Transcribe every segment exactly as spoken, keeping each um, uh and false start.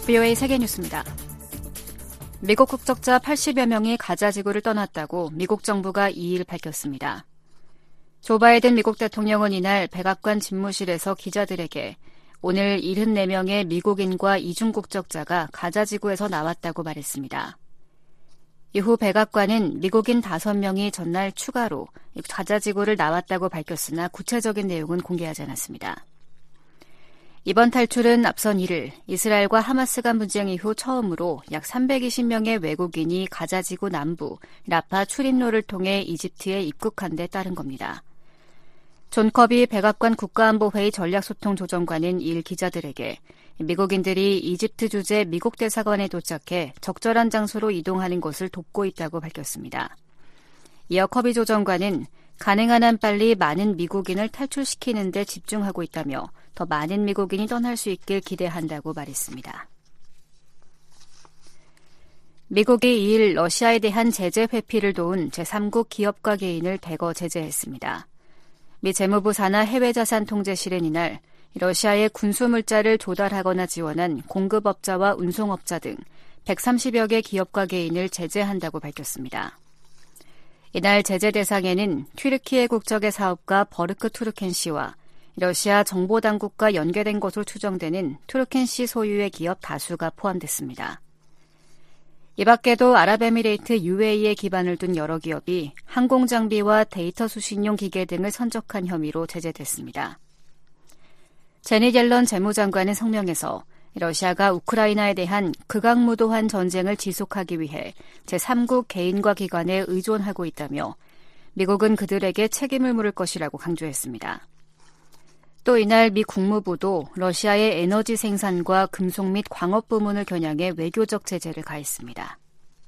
브이오에이 세계뉴스입니다. 미국 국적자 팔십여 명이 가자 지구를 떠났다고 미국 정부가 이일 밝혔습니다. 조 바이든 미국 대통령은 이날 백악관 집무실에서 기자들에게 오늘 칠십사 명의 미국인과 이중 국적자가 가자 지구에서 나왔다고 말했습니다. 이후 백악관은 미국인 다섯 명이 전날 추가로 가자 지구를 나왔다고 밝혔으나 구체적인 내용은 공개하지 않았습니다. 이번 탈출은 앞선 일일 이스라엘과 하마스 간 분쟁 이후 처음으로 약 삼백이십 명의 외국인이 가자 지구 남부 라파 출입로를 통해 이집트에 입국한 데 따른 겁니다. 존 커비 백악관 국가안보회의 전략소통조정관은 이일 기자들에게 미국인들이 이집트 주재 미국 대사관에 도착해 적절한 장소로 이동하는 것을 돕고 있다고 밝혔습니다. 이어 커비 조정관은 가능한 한 빨리 많은 미국인을 탈출시키는 데 집중하고 있다며 더 많은 미국인이 떠날 수 있길 기대한다고 말했습니다. 미국이 이일 러시아에 대한 제재 회피를 도운 제삼국 기업과 개인을 대거 제재했습니다. 미 재무부 산하 해외자산통제실은 이날 러시아의 군수물자를 조달하거나 지원한 공급업자와 운송업자 등 백삼십여 개 기업과 개인을 제재한다고 밝혔습니다. 이날 제재 대상에는 튀르키예 국적의 사업가 버르크 투르켄 씨와 러시아 정보당국과 연계된 것으로 추정되는 투르켄 씨 소유의 기업 다수가 포함됐습니다. 이 밖에도 아랍에미레이트 유에이에 기반을 둔 여러 기업이 항공장비와 데이터 수신용 기계 등을 선적한 혐의로 제재됐습니다. 제닛 옐런 재무장관은 성명에서 러시아가 우크라이나에 대한 극악무도한 전쟁을 지속하기 위해 제삼국 개인과 기관에 의존하고 있다며 미국은 그들에게 책임을 물을 것이라고 강조했습니다. 또 이날 미 국무부도 러시아의 에너지 생산과 금속 및 광업 부문을 겨냥해 외교적 제재를 가했습니다.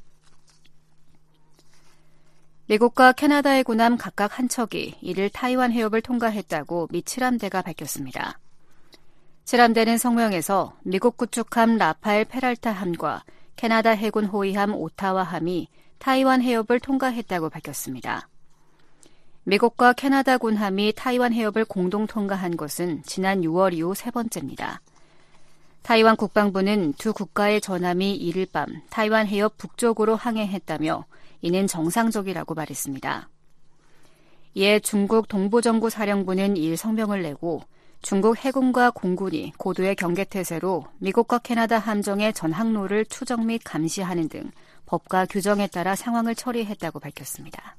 미국과 캐나다의 군함 각각 한 척이 이일 타이완 해협을 통과했다고 미 칠함대가 밝혔습니다. 칠함대는 성명에서 미국 구축함 라파엘 페랄타 함과 캐나다 해군 호위함 오타와 함이 타이완 해협을 통과했다고 밝혔습니다. 미국과 캐나다 군함이 타이완 해협을 공동 통과한 것은 지난 유월 이후 세 번째입니다. 타이완 국방부는 두 국가의 전함이 이일 밤 타이완 해협 북쪽으로 항해했다며 이는 정상적이라고 말했습니다. 이에 중국 동부정부사령부는 이일 성명을 내고 중국 해군과 공군이 고도의 경계태세로 미국과 캐나다 함정의 전항로를 추적 및 감시하는 등 법과 규정에 따라 상황을 처리했다고 밝혔습니다.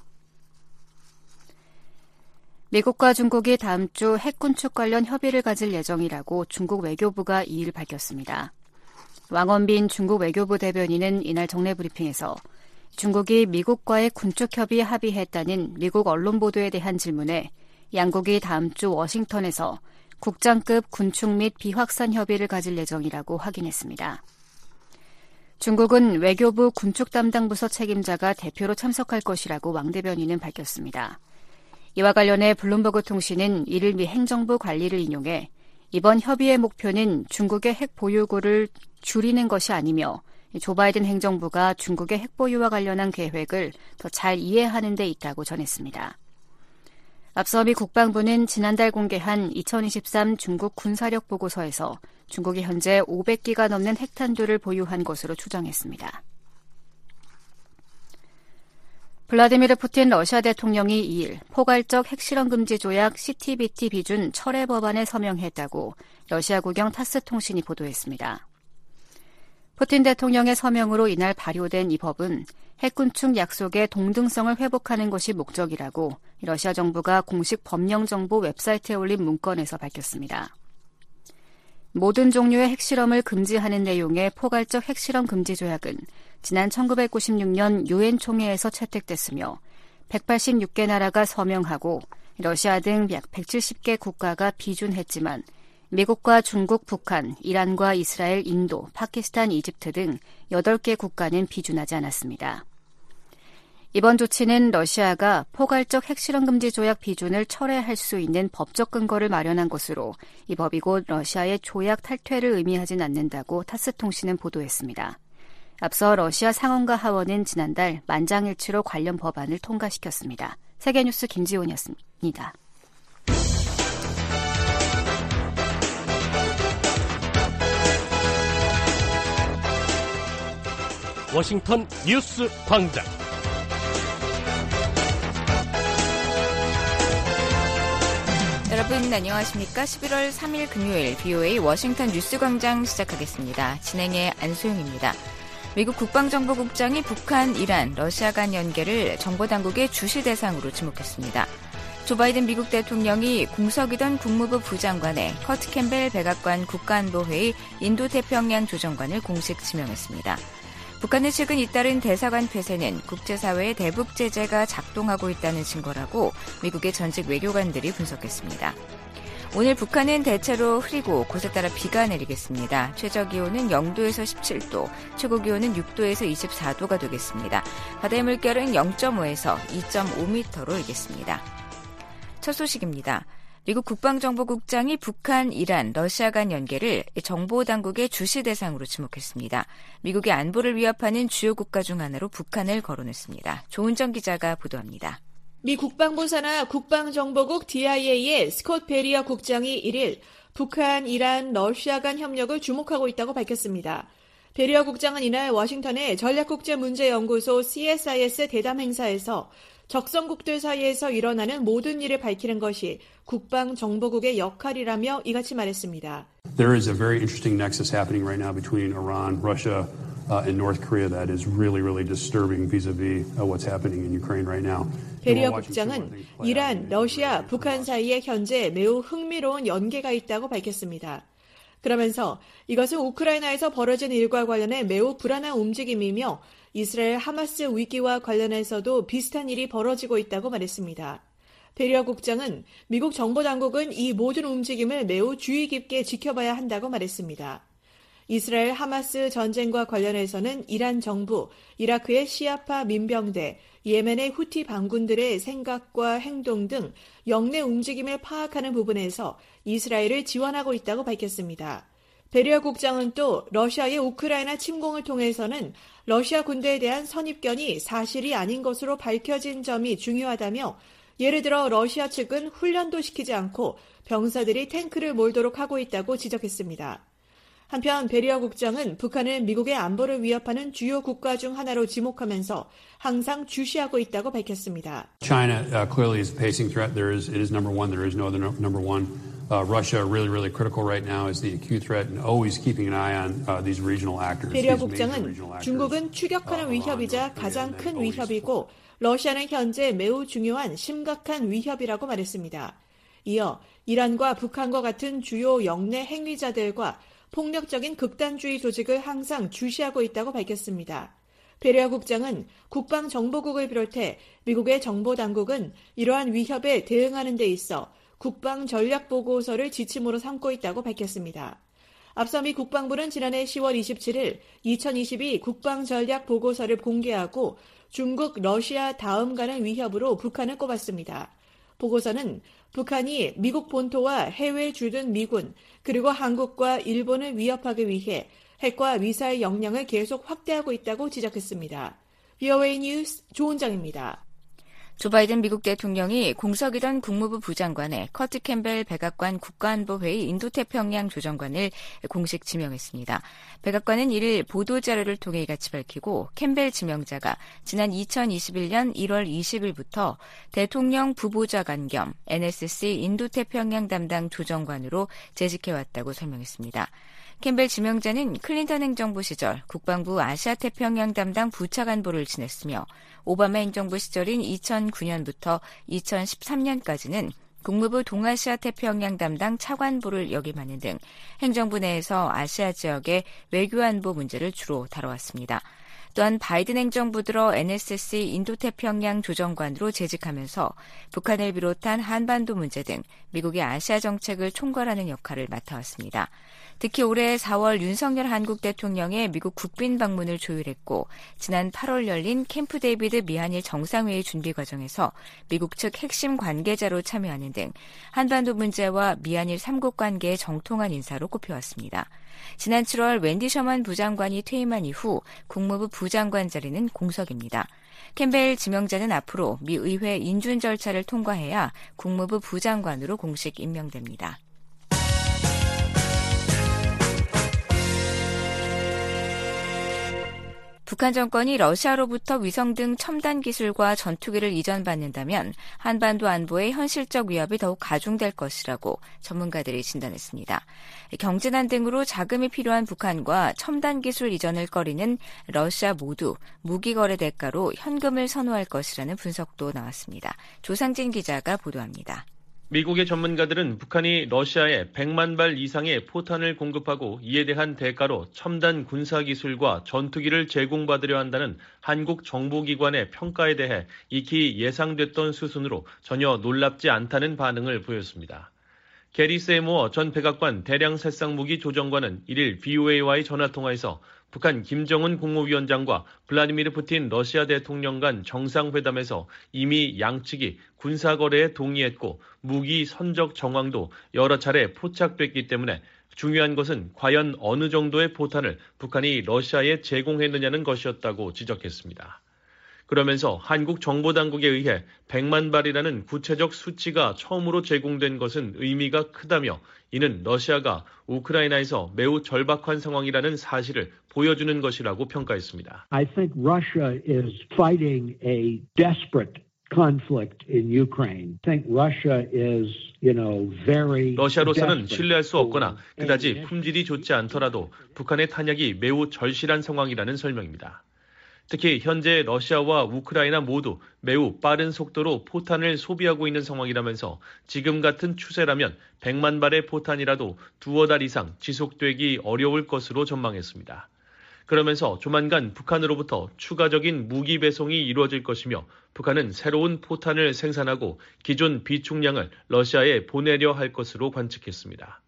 미국과 중국이 다음 주 핵 군축 관련 협의를 가질 예정이라고 중국 외교부가 이일 밝혔습니다. 왕원빈 중국 외교부 대변인은 이날 정례 브리핑에서 중국이 미국과의 군축 협의에 합의했다는 미국 언론 보도에 대한 질문에 양국이 다음 주 워싱턴에서 국장급 군축 및 비확산 협의를 가질 예정이라고 확인했습니다. 중국은 외교부 군축 담당 부서 책임자가 대표로 참석할 것이라고 왕 대변인은 밝혔습니다. 이와 관련해 블룸버그 통신은 이를 미 행정부 관리를 인용해 이번 협의의 목표는 중국의 핵 보유고를 줄이는 것이 아니며 조 바이든 행정부가 중국의 핵 보유와 관련한 계획을 더 잘 이해하는 데 있다고 전했습니다. 앞서 미 국방부는 지난달 공개한 이천이십삼 중국 군사력 보고서에서 중국이 현재 오백 기가 넘는 핵탄두를 보유한 것으로 추정했습니다. 블라디미르 푸틴 러시아 대통령이 이일 포괄적 핵실험 금지 조약 씨티비티 비준 철회 법안에 서명했다고 러시아 국영 타스 통신이 보도했습니다. 푸틴 대통령의 서명으로 이날 발효된 이 법은 핵군축 약속의 동등성을 회복하는 것이 목적이라고 러시아 정부가 공식 법령정보 웹사이트에 올린 문건에서 밝혔습니다. 모든 종류의 핵실험을 금지하는 내용의 포괄적 핵실험 금지 조약은 지난 천구백구십육 년 유엔 총회에서 채택됐으며 백팔십육 개 나라가 서명하고 러시아 등 약 백칠십 개 국가가 비준했지만 미국과 중국, 북한, 이란과 이스라엘, 인도, 파키스탄, 이집트 등 여덟 개 국가는 비준하지 않았습니다. 이번 조치는 러시아가 포괄적 핵실험 금지 조약 비준을 철회할 수 있는 법적 근거를 마련한 것으로 이 법이 곧 러시아의 조약 탈퇴를 의미하진 않는다고 타스 통신은 보도했습니다. 앞서 러시아 상원과 하원은 지난달 만장일치로 관련 법안을 통과시켰습니다. 세계뉴스 김지훈이었습니다. 워싱턴 뉴스 광장. 여러분 안녕하십니까? 십일월 삼일 금요일 비오에이 워싱턴 뉴스 광장 시작하겠습니다. 진행의 안소영입니다. 미국 국방정보국장이 북한, 이란, 러시아 간 연계를 정보당국의 주시 대상으로 지목했습니다. 조 바이든 미국 대통령이 공석이던 국무부 부장관에 커트 캠벨 백악관 국가안보회의 인도태평양 조정관을 공식 지명했습니다. 북한은 최근 잇따른 대사관 폐쇄는 국제사회의 대북 제재가 작동하고 있다는 증거라고 미국의 전직 외교관들이 분석했습니다. 오늘 북한은 대체로 흐리고 곳에 따라 비가 내리겠습니다. 최저기온은 영도에서 십칠도, 최고기온은 육도에서 이십사도가 되겠습니다. 바다의 물결은 영점오에서 이점오 미터로 일겠습니다. 첫 소식입니다. 미국 국방정보국장이 북한, 이란, 러시아 간 연계를 정보당국의 주시 대상으로 지목했습니다. 미국의 안보를 위협하는 주요 국가 중 하나로 북한을 거론했습니다. 조은정 기자가 보도합니다. 미 국방부 산하 국방정보국 디아이에이의 스콧 베리어 국장이 일일 북한, 이란, 러시아 간 협력을 주목하고 있다고 밝혔습니다. 베리어 국장은 이날 워싱턴의 전략국제문제연구소 씨에스아이에스 대담 행사에서 적성국들 사이에서 일어나는 모든 일을 밝히는 것이 국방정보국의 역할이라며 이같이 말했습니다. There is a very interesting nexus happening right now between Iran, Russia, uh, and North Korea that is really, really disturbing vis-a-vis uh, what's happening in Ukraine right now. 베리어 국장은 이란, 러시아, 북한 사이에 현재 매우 흥미로운 연계가 있다고 밝혔습니다. 그러면서 이것은 우크라이나에서 벌어진 일과 관련해 매우 불안한 움직임이며 이스라엘 하마스 위기와 관련해서도 비슷한 일이 벌어지고 있다고 말했습니다. 베리어 국장은 미국 정보당국은 이 모든 움직임을 매우 주의 깊게 지켜봐야 한다고 말했습니다. 이스라엘 하마스 전쟁과 관련해서는 이란 정부, 이라크의 시아파 민병대, 예멘의 후티 반군들의 생각과 행동 등 영내 움직임을 파악하는 부분에서 이스라엘을 지원하고 있다고 밝혔습니다. 베리어 국장은 또 러시아의 우크라이나 침공을 통해서는 러시아 군대에 대한 선입견이 사실이 아닌 것으로 밝혀진 점이 중요하다며 예를 들어 러시아 측은 훈련도 시키지 않고 병사들이 탱크를 몰도록 하고 있다고 지적했습니다. 한편 베리어 국장은 북한을 미국의 안보를 위협하는 주요 국가 중 하나로 지목하면서 항상 주시하고 있다고 밝혔습니다. China uh, clearly is a pacing threat. There is, it is number one. There is no other no, number one. Uh, Russia really, really critical right now is the acute threat and always keeping an eye on uh, these regional actors. 베리어 국장은 중국은 추격하는 위협이자 가장 큰 위협이고 러시아는 현재 매우 중요한 심각한 위협이라고 말했습니다. 이어 이란과 북한과 같은 주요 영내 행위자들과 폭력적인 극단주의 조직을 항상 주시하고 있다고 밝혔습니다. 베리어 국장은 국방정보국을 비롯해 미국의 정보당국은 이러한 위협에 대응하는 데 있어 국방전략보고서를 지침으로 삼고 있다고 밝혔습니다. 앞서 미 국방부는 지난해 시월 이십칠일 이천이십이 국방전략보고서를 공개하고 중국, 러시아 다음 가는 위협으로 북한을 꼽았습니다. 보고서는 북한이 미국 본토와 해외 주둔 미군 그리고 한국과 일본을 위협하기 위해 핵과 미사일 역량을 계속 확대하고 있다고 지적했습니다. 비오에이 뉴스 조은정입니다. 조 바이든 미국 대통령이 공석이던 국무부 부장관에 커트 캠벨 백악관 국가안보회의 인도태평양 조정관을 공식 지명했습니다. 백악관은 이를 보도자료를 통해 이같이 밝히고 캠벨 지명자가 지난 이천이십일년 일월 이십일부터 대통령 부보좌관 겸 엔에스씨 인도태평양 담당 조정관으로 재직해왔다고 설명했습니다. 캠벨 지명자는 클린턴 행정부 시절 국방부 아시아태평양 담당 부차관보를 지냈으며 오바마 행정부 시절인 이천구년부터 이천십삼년까지는 국무부 동아시아 태평양 담당 차관보를 역임하는 등 행정부 내에서 아시아 지역의 외교안보 문제를 주로 다뤄왔습니다. 또한 바이든 행정부 들어 엔에스씨 인도태평양 조정관으로 재직하면서 북한을 비롯한 한반도 문제 등 미국의 아시아 정책을 총괄하는 역할을 맡아왔습니다. 특히 올해 사월 윤석열 한국 대통령의 미국 국빈 방문을 조율했고 지난 팔월 열린 캠프 데이비드 미한일 정상회의 준비 과정에서 미국 측 핵심 관계자로 참여하는 등 한반도 문제와 미한일 삼국 관계의 정통한 인사로 꼽혀왔습니다. 지난 칠월 웬디 셔먼 부장관이 퇴임한 이후 국무부 부장관 자리는 공석입니다. 캠벨 지명자는 앞으로 미 의회 인준 절차를 통과해야 국무부 부장관으로 공식 임명됩니다. 북한 정권이 러시아로부터 위성 등 첨단 기술과 전투기를 이전받는다면 한반도 안보의 현실적 위협이 더욱 가중될 것이라고 전문가들이 진단했습니다. 경제난 등으로 자금이 필요한 북한과 첨단 기술 이전을 꺼리는 러시아 모두 무기 거래 대가로 현금을 선호할 것이라는 분석도 나왔습니다. 조상진 기자가 보도합니다. 미국의 전문가들은 북한이 러시아에 백만 발 이상의 포탄을 공급하고 이에 대한 대가로 첨단 군사기술과 전투기를 제공받으려 한다는 한국 정보기관의 평가에 대해 익히 예상됐던 수순으로 전혀 놀랍지 않다는 반응을 보였습니다. 게리 세모어 전 백악관 대량 살상무기 조정관은 일일 브이오에이와의 전화통화에서 북한 김정은 국무위원장과 블라디미르 푸틴 러시아 대통령 간 정상회담에서 이미 양측이 군사거래에 동의했고 무기 선적 정황도 여러 차례 포착됐기 때문에 중요한 것은 과연 어느 정도의 포탄을 북한이 러시아에 제공했느냐는 것이었다고 지적했습니다. 그러면서 한국 정보당국에 의해 백만 발이라는 구체적 수치가 처음으로 제공된 것은 의미가 크다며 이는 러시아가 우크라이나에서 매우 절박한 상황이라는 사실을 보여주는 것이라고 평가했습니다. I think Russia is fighting a desperate conflict in Ukraine. I think Russia is, you know, very 러시아로서는 신뢰할 수 없거나 그다지 품질이 좋지 않더라도 북한의 탄약이 매우 절실한 상황이라는 설명입니다. 특히 현재 러시아와 우크라이나 모두 매우 빠른 속도로 포탄을 소비하고 있는 상황이라면서 지금 같은 추세라면 백만 발의 포탄이라도 두어 달 이상 지속되기 어려울 것으로 전망했습니다. 그러면서 조만간 북한으로부터 추가적인 무기 배송이 이루어질 것이며 북한은 새로운 포탄을 생산하고 기존 비축량을 러시아에 보내려 할 것으로 관측했습니다.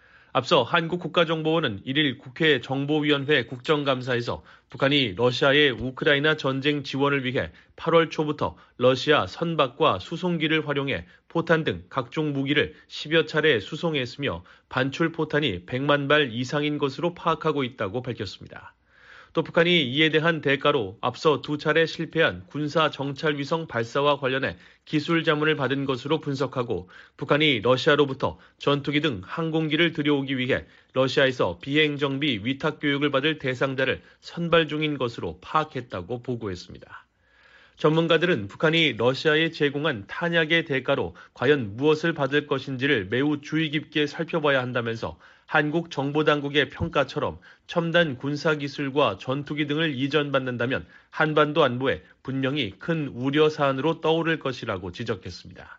앞서 한국국가정보원은 일일 국회 정보위원회 국정감사에서 북한이 러시아의 우크라이나 전쟁 지원을 위해 팔월 초부터 러시아 선박과 수송기를 활용해 포탄 등 각종 무기를 십여 차례 수송했으며 반출 포탄이 백만 발 이상인 것으로 파악하고 있다고 밝혔습니다. 또 북한이 이에 대한 대가로 앞서 두 차례 실패한 군사 정찰 위성 발사와 관련해 기술 자문을 받은 것으로 분석하고 북한이 러시아로부터 전투기 등 항공기를 들여오기 위해 러시아에서 비행 정비 위탁 교육을 받을 대상자를 선발 중인 것으로 파악했다고 보고했습니다. 전문가들은 북한이 러시아에 제공한 탄약의 대가로 과연 무엇을 받을 것인지를 매우 주의 깊게 살펴봐야 한다면서 한국 정보당국의 평가처럼 첨단 군사기술과 전투기 등을 이전받는다면 한반도 안보에 분명히 큰 우려 사안으로 떠오를 것이라고 지적했습니다.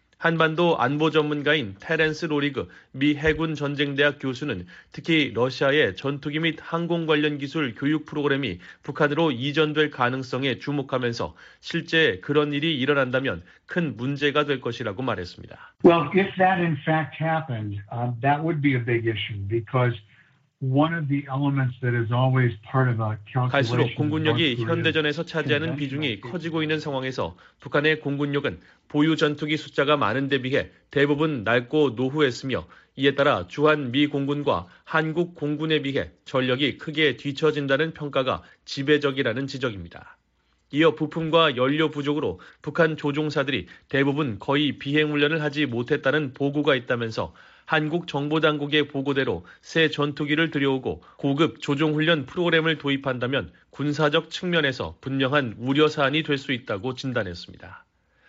한반도 안보 전문가인 테렌스 로리그 미 해군 전쟁대학 교수는 특히 러시아의 전투기 및 항공 관련 기술 교육 프로그램이 북한으로 이전될 가능성에 주목하면서 실제 그런 일이 일어난다면 큰 문제가 될 것이라고 말했습니다. Well, if that in fact happened, um, that would be a big issue because one of the elements that is always part of a calculation. 갈수록 공군력이 현대전에서 차지하는 비중이 커지고 있는 상황에서 북한의 공군력은 보유 전투기 숫자가 많은 데 비해 대부분 낡고 노후했으며 이에 따라 주한 미 공군과 한국 공군에 비해 전력이 크게 뒤처진다는 평가가 지배적이라는 지적입니다. 이어 부품과 연료 부족으로 북한 조종사들이 대부분 거의 비행훈련을 하지 못했다는 보고가 있다면서 한국 정보당국의 보고대로 새 전투기를 들여오고 고급 조종훈련 프로그램을 도입한다면 군사적 측면에서 분명한 우려사안이 될 수 있다고 진단했습니다.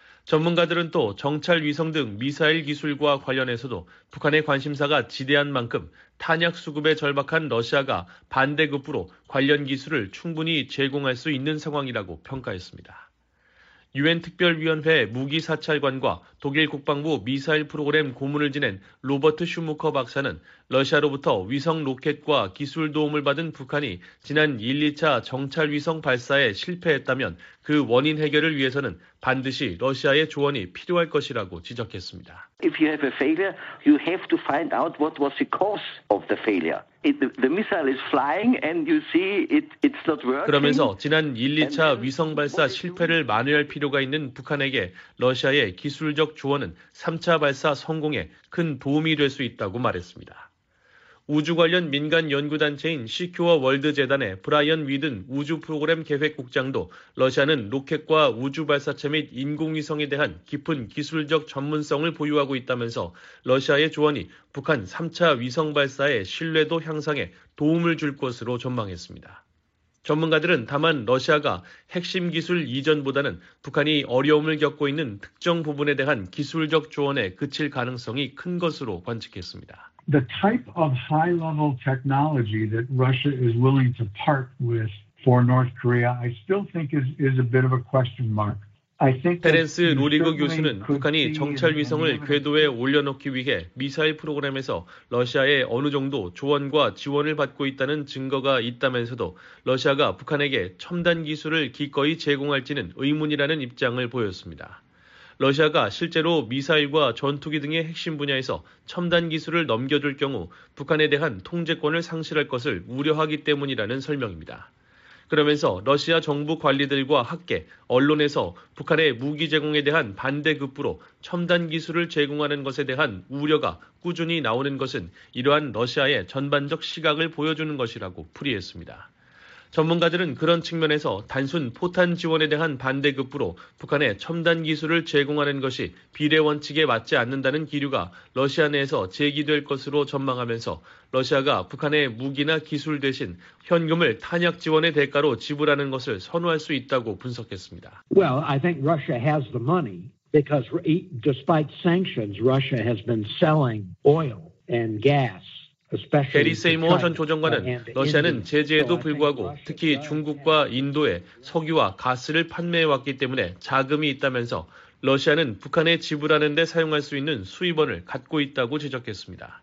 전문가들은 또 정찰 위성 등 미사일 기술과 관련해서도 북한의 관심사가 지대한 만큼 탄약 수급에 절박한 러시아가 반대급부로 관련 기술을 충분히 제공할 수 있는 상황이라고 평가했습니다. 유엔 특별위원회 무기사찰관과 독일 국방부 미사일 프로그램 고문을 지낸 로버트 슈무커 박사는 러시아로부터 위성 로켓과 기술 도움을 받은 북한이 지난 일, 이 차 정찰 위성 발사에 실패했다면 그 원인 해결을 위해서는 반드시 러시아의 조언이 필요할 것이라고 지적했습니다. If you have a failure, you have to find out what was the cause of the failure. It, the, the missile is flying and you see it, it's not working. 그러면서 지난 일, 이 차 위성 발사 실패를 만회할 필요가 있는 북한에게 러시아의 기술적 조언은 삼 차 발사 성공에 큰 도움이 될 수 있다고 말했습니다. 우주 관련 민간 연구단체인 시큐어 월드 재단의 브라이언 위든 우주 프로그램 계획국장도 러시아는 로켓과 우주 발사체 및 인공위성에 대한 깊은 기술적 전문성을 보유하고 있다면서 러시아의 조언이 북한 삼 차 위성 발사의 신뢰도 향상에 도움을 줄 것으로 전망했습니다. 전문가들은 다만 러시아가 핵심 기술 이전보다는 북한이 어려움을 겪고 있는 특정 부분에 대한 기술적 조언에 그칠 가능성이 큰 것으로 관측했습니다. The type of high-level technology that Russia is willing to part with for North Korea, I still think is, is a bit of a question mark. 테렌스 로리거 교수는 북한이 정찰 위성을 궤도에 올려놓기 위해 미사일 프로그램에서 러시아의 어느 정도 조언과 지원을 받고 있다는 증거가 있다면서도 러시아가 북한에게 첨단 기술을 기꺼이 제공할지는 의문이라는 입장을 보였습니다. 러시아가 실제로 미사일과 전투기 등의 핵심 분야에서 첨단 기술을 넘겨줄 경우 북한에 대한 통제권을 상실할 것을 우려하기 때문이라는 설명입니다. 그러면서 러시아 정부 관리들과 학계, 언론에서 북한의 무기 제공에 대한 반대급부로 첨단 기술을 제공하는 것에 대한 우려가 꾸준히 나오는 것은 이러한 러시아의 전반적 시각을 보여주는 것이라고 풀이했습니다. 전문가들은 그런 측면에서 단순 포탄 지원에 대한 반대급부로 북한에 첨단 기술을 제공하는 것이 비례 원칙에 맞지 않는다는 기류가 러시아 내에서 제기될 것으로 전망하면서 러시아가 북한의 무기나 기술 대신 현금을 탄약 지원의 대가로 지불하는 것을 선호할 수 있다고 분석했습니다. Well, I think Russia has the money because despite sanctions, Russia has been selling oil and gas. 게리 세이모어 전 조정관은 러시아는 제재에도 불구하고 특히 중국과 인도에 석유와 가스를 판매해왔기 때문에 자금이 있다면서 러시아는 북한에 지불하는 데 사용할 수 있는 수입원을 갖고 있다고 지적했습니다.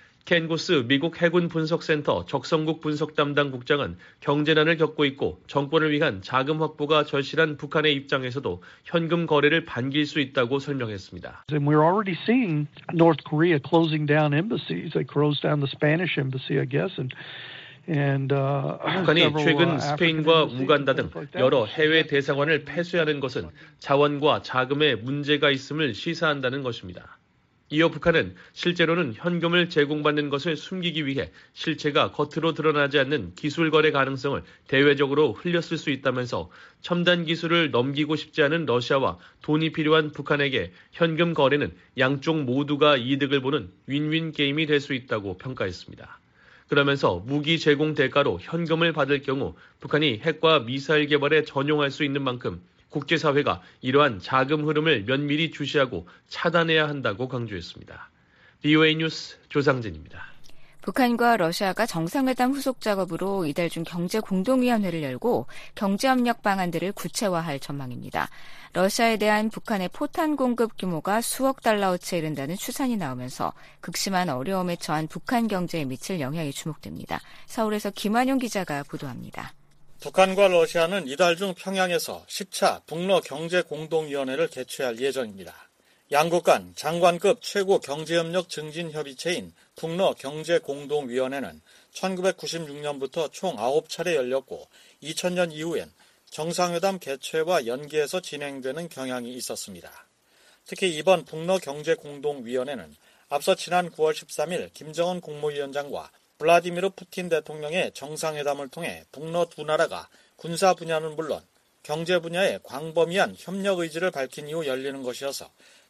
켄 고스 미국 해군 분석센터 적성국 분석 담당 국장은 경제난을 겪고 있고 정권을 위한 자금 확보가 절실한 북한의 입장에서도 현금 거래를 반길 수 있다고 설명했습니다. And we're already seeing North Korea closing down embassies. They closed down the Spanish embassy, I guess, and And, uh, 북한이 최근 스페인과 우간다 등 여러 해외 대사관을 폐쇄하는 것은 자원과 자금에 문제가 있음을 시사한다는 것입니다. 이어 북한은 실제로는 현금을 제공받는 것을 숨기기 위해 실체가 겉으로 드러나지 않는 기술 거래 가능성을 대외적으로 흘렸을 수 있다면서 첨단 기술을 넘기고 싶지 않은 러시아와 돈이 필요한 북한에게 현금 거래는 양쪽 모두가 이득을 보는 윈윈 게임이 될 수 있다고 평가했습니다. 그러면서 무기 제공 대가로 현금을 받을 경우 북한이 핵과 미사일 개발에 전용할 수 있는 만큼 국제사회가 이러한 자금 흐름을 면밀히 주시하고 차단해야 한다고 강조했습니다. 비오에이 뉴스 조상진입니다. 북한과 러시아가 정상회담 후속 작업으로 이달 중 경제공동위원회를 열고 경제협력 방안들을 구체화할 전망입니다. 러시아에 대한 북한의 포탄 공급 규모가 수억 달러어치에 이른다는 추산이 나오면서 극심한 어려움에 처한 북한 경제에 미칠 영향이 주목됩니다. 서울에서 김환용 기자가 보도합니다. 북한과 러시아는 이달 중 평양에서 십 차 북러 경제공동위원회를 개최할 예정입니다. 양국 간 장관급 최고 경제협력 증진협의체인 북러 경제공동위원회는 천구백구십육 년부터 총 아홉 차례 열렸고 이천 년 이후엔 정상회담 개최와 연계해서 진행되는 경향이 있었습니다. 특히 이번 북러 경제공동위원회는 앞서 지난 구월 십삼일 김정은 국무위원장과 블라디미르 푸틴 대통령의 정상회담을 통해 북러 두 나라가 군사 분야는 물론 경제 분야에 광범위한 협력 의지를 밝힌 이후 열리는 것이어서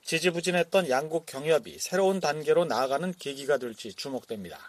지지부진했던 양국 경협이 새로운 단계로 나아가는 계기가 될지 주목됩니다.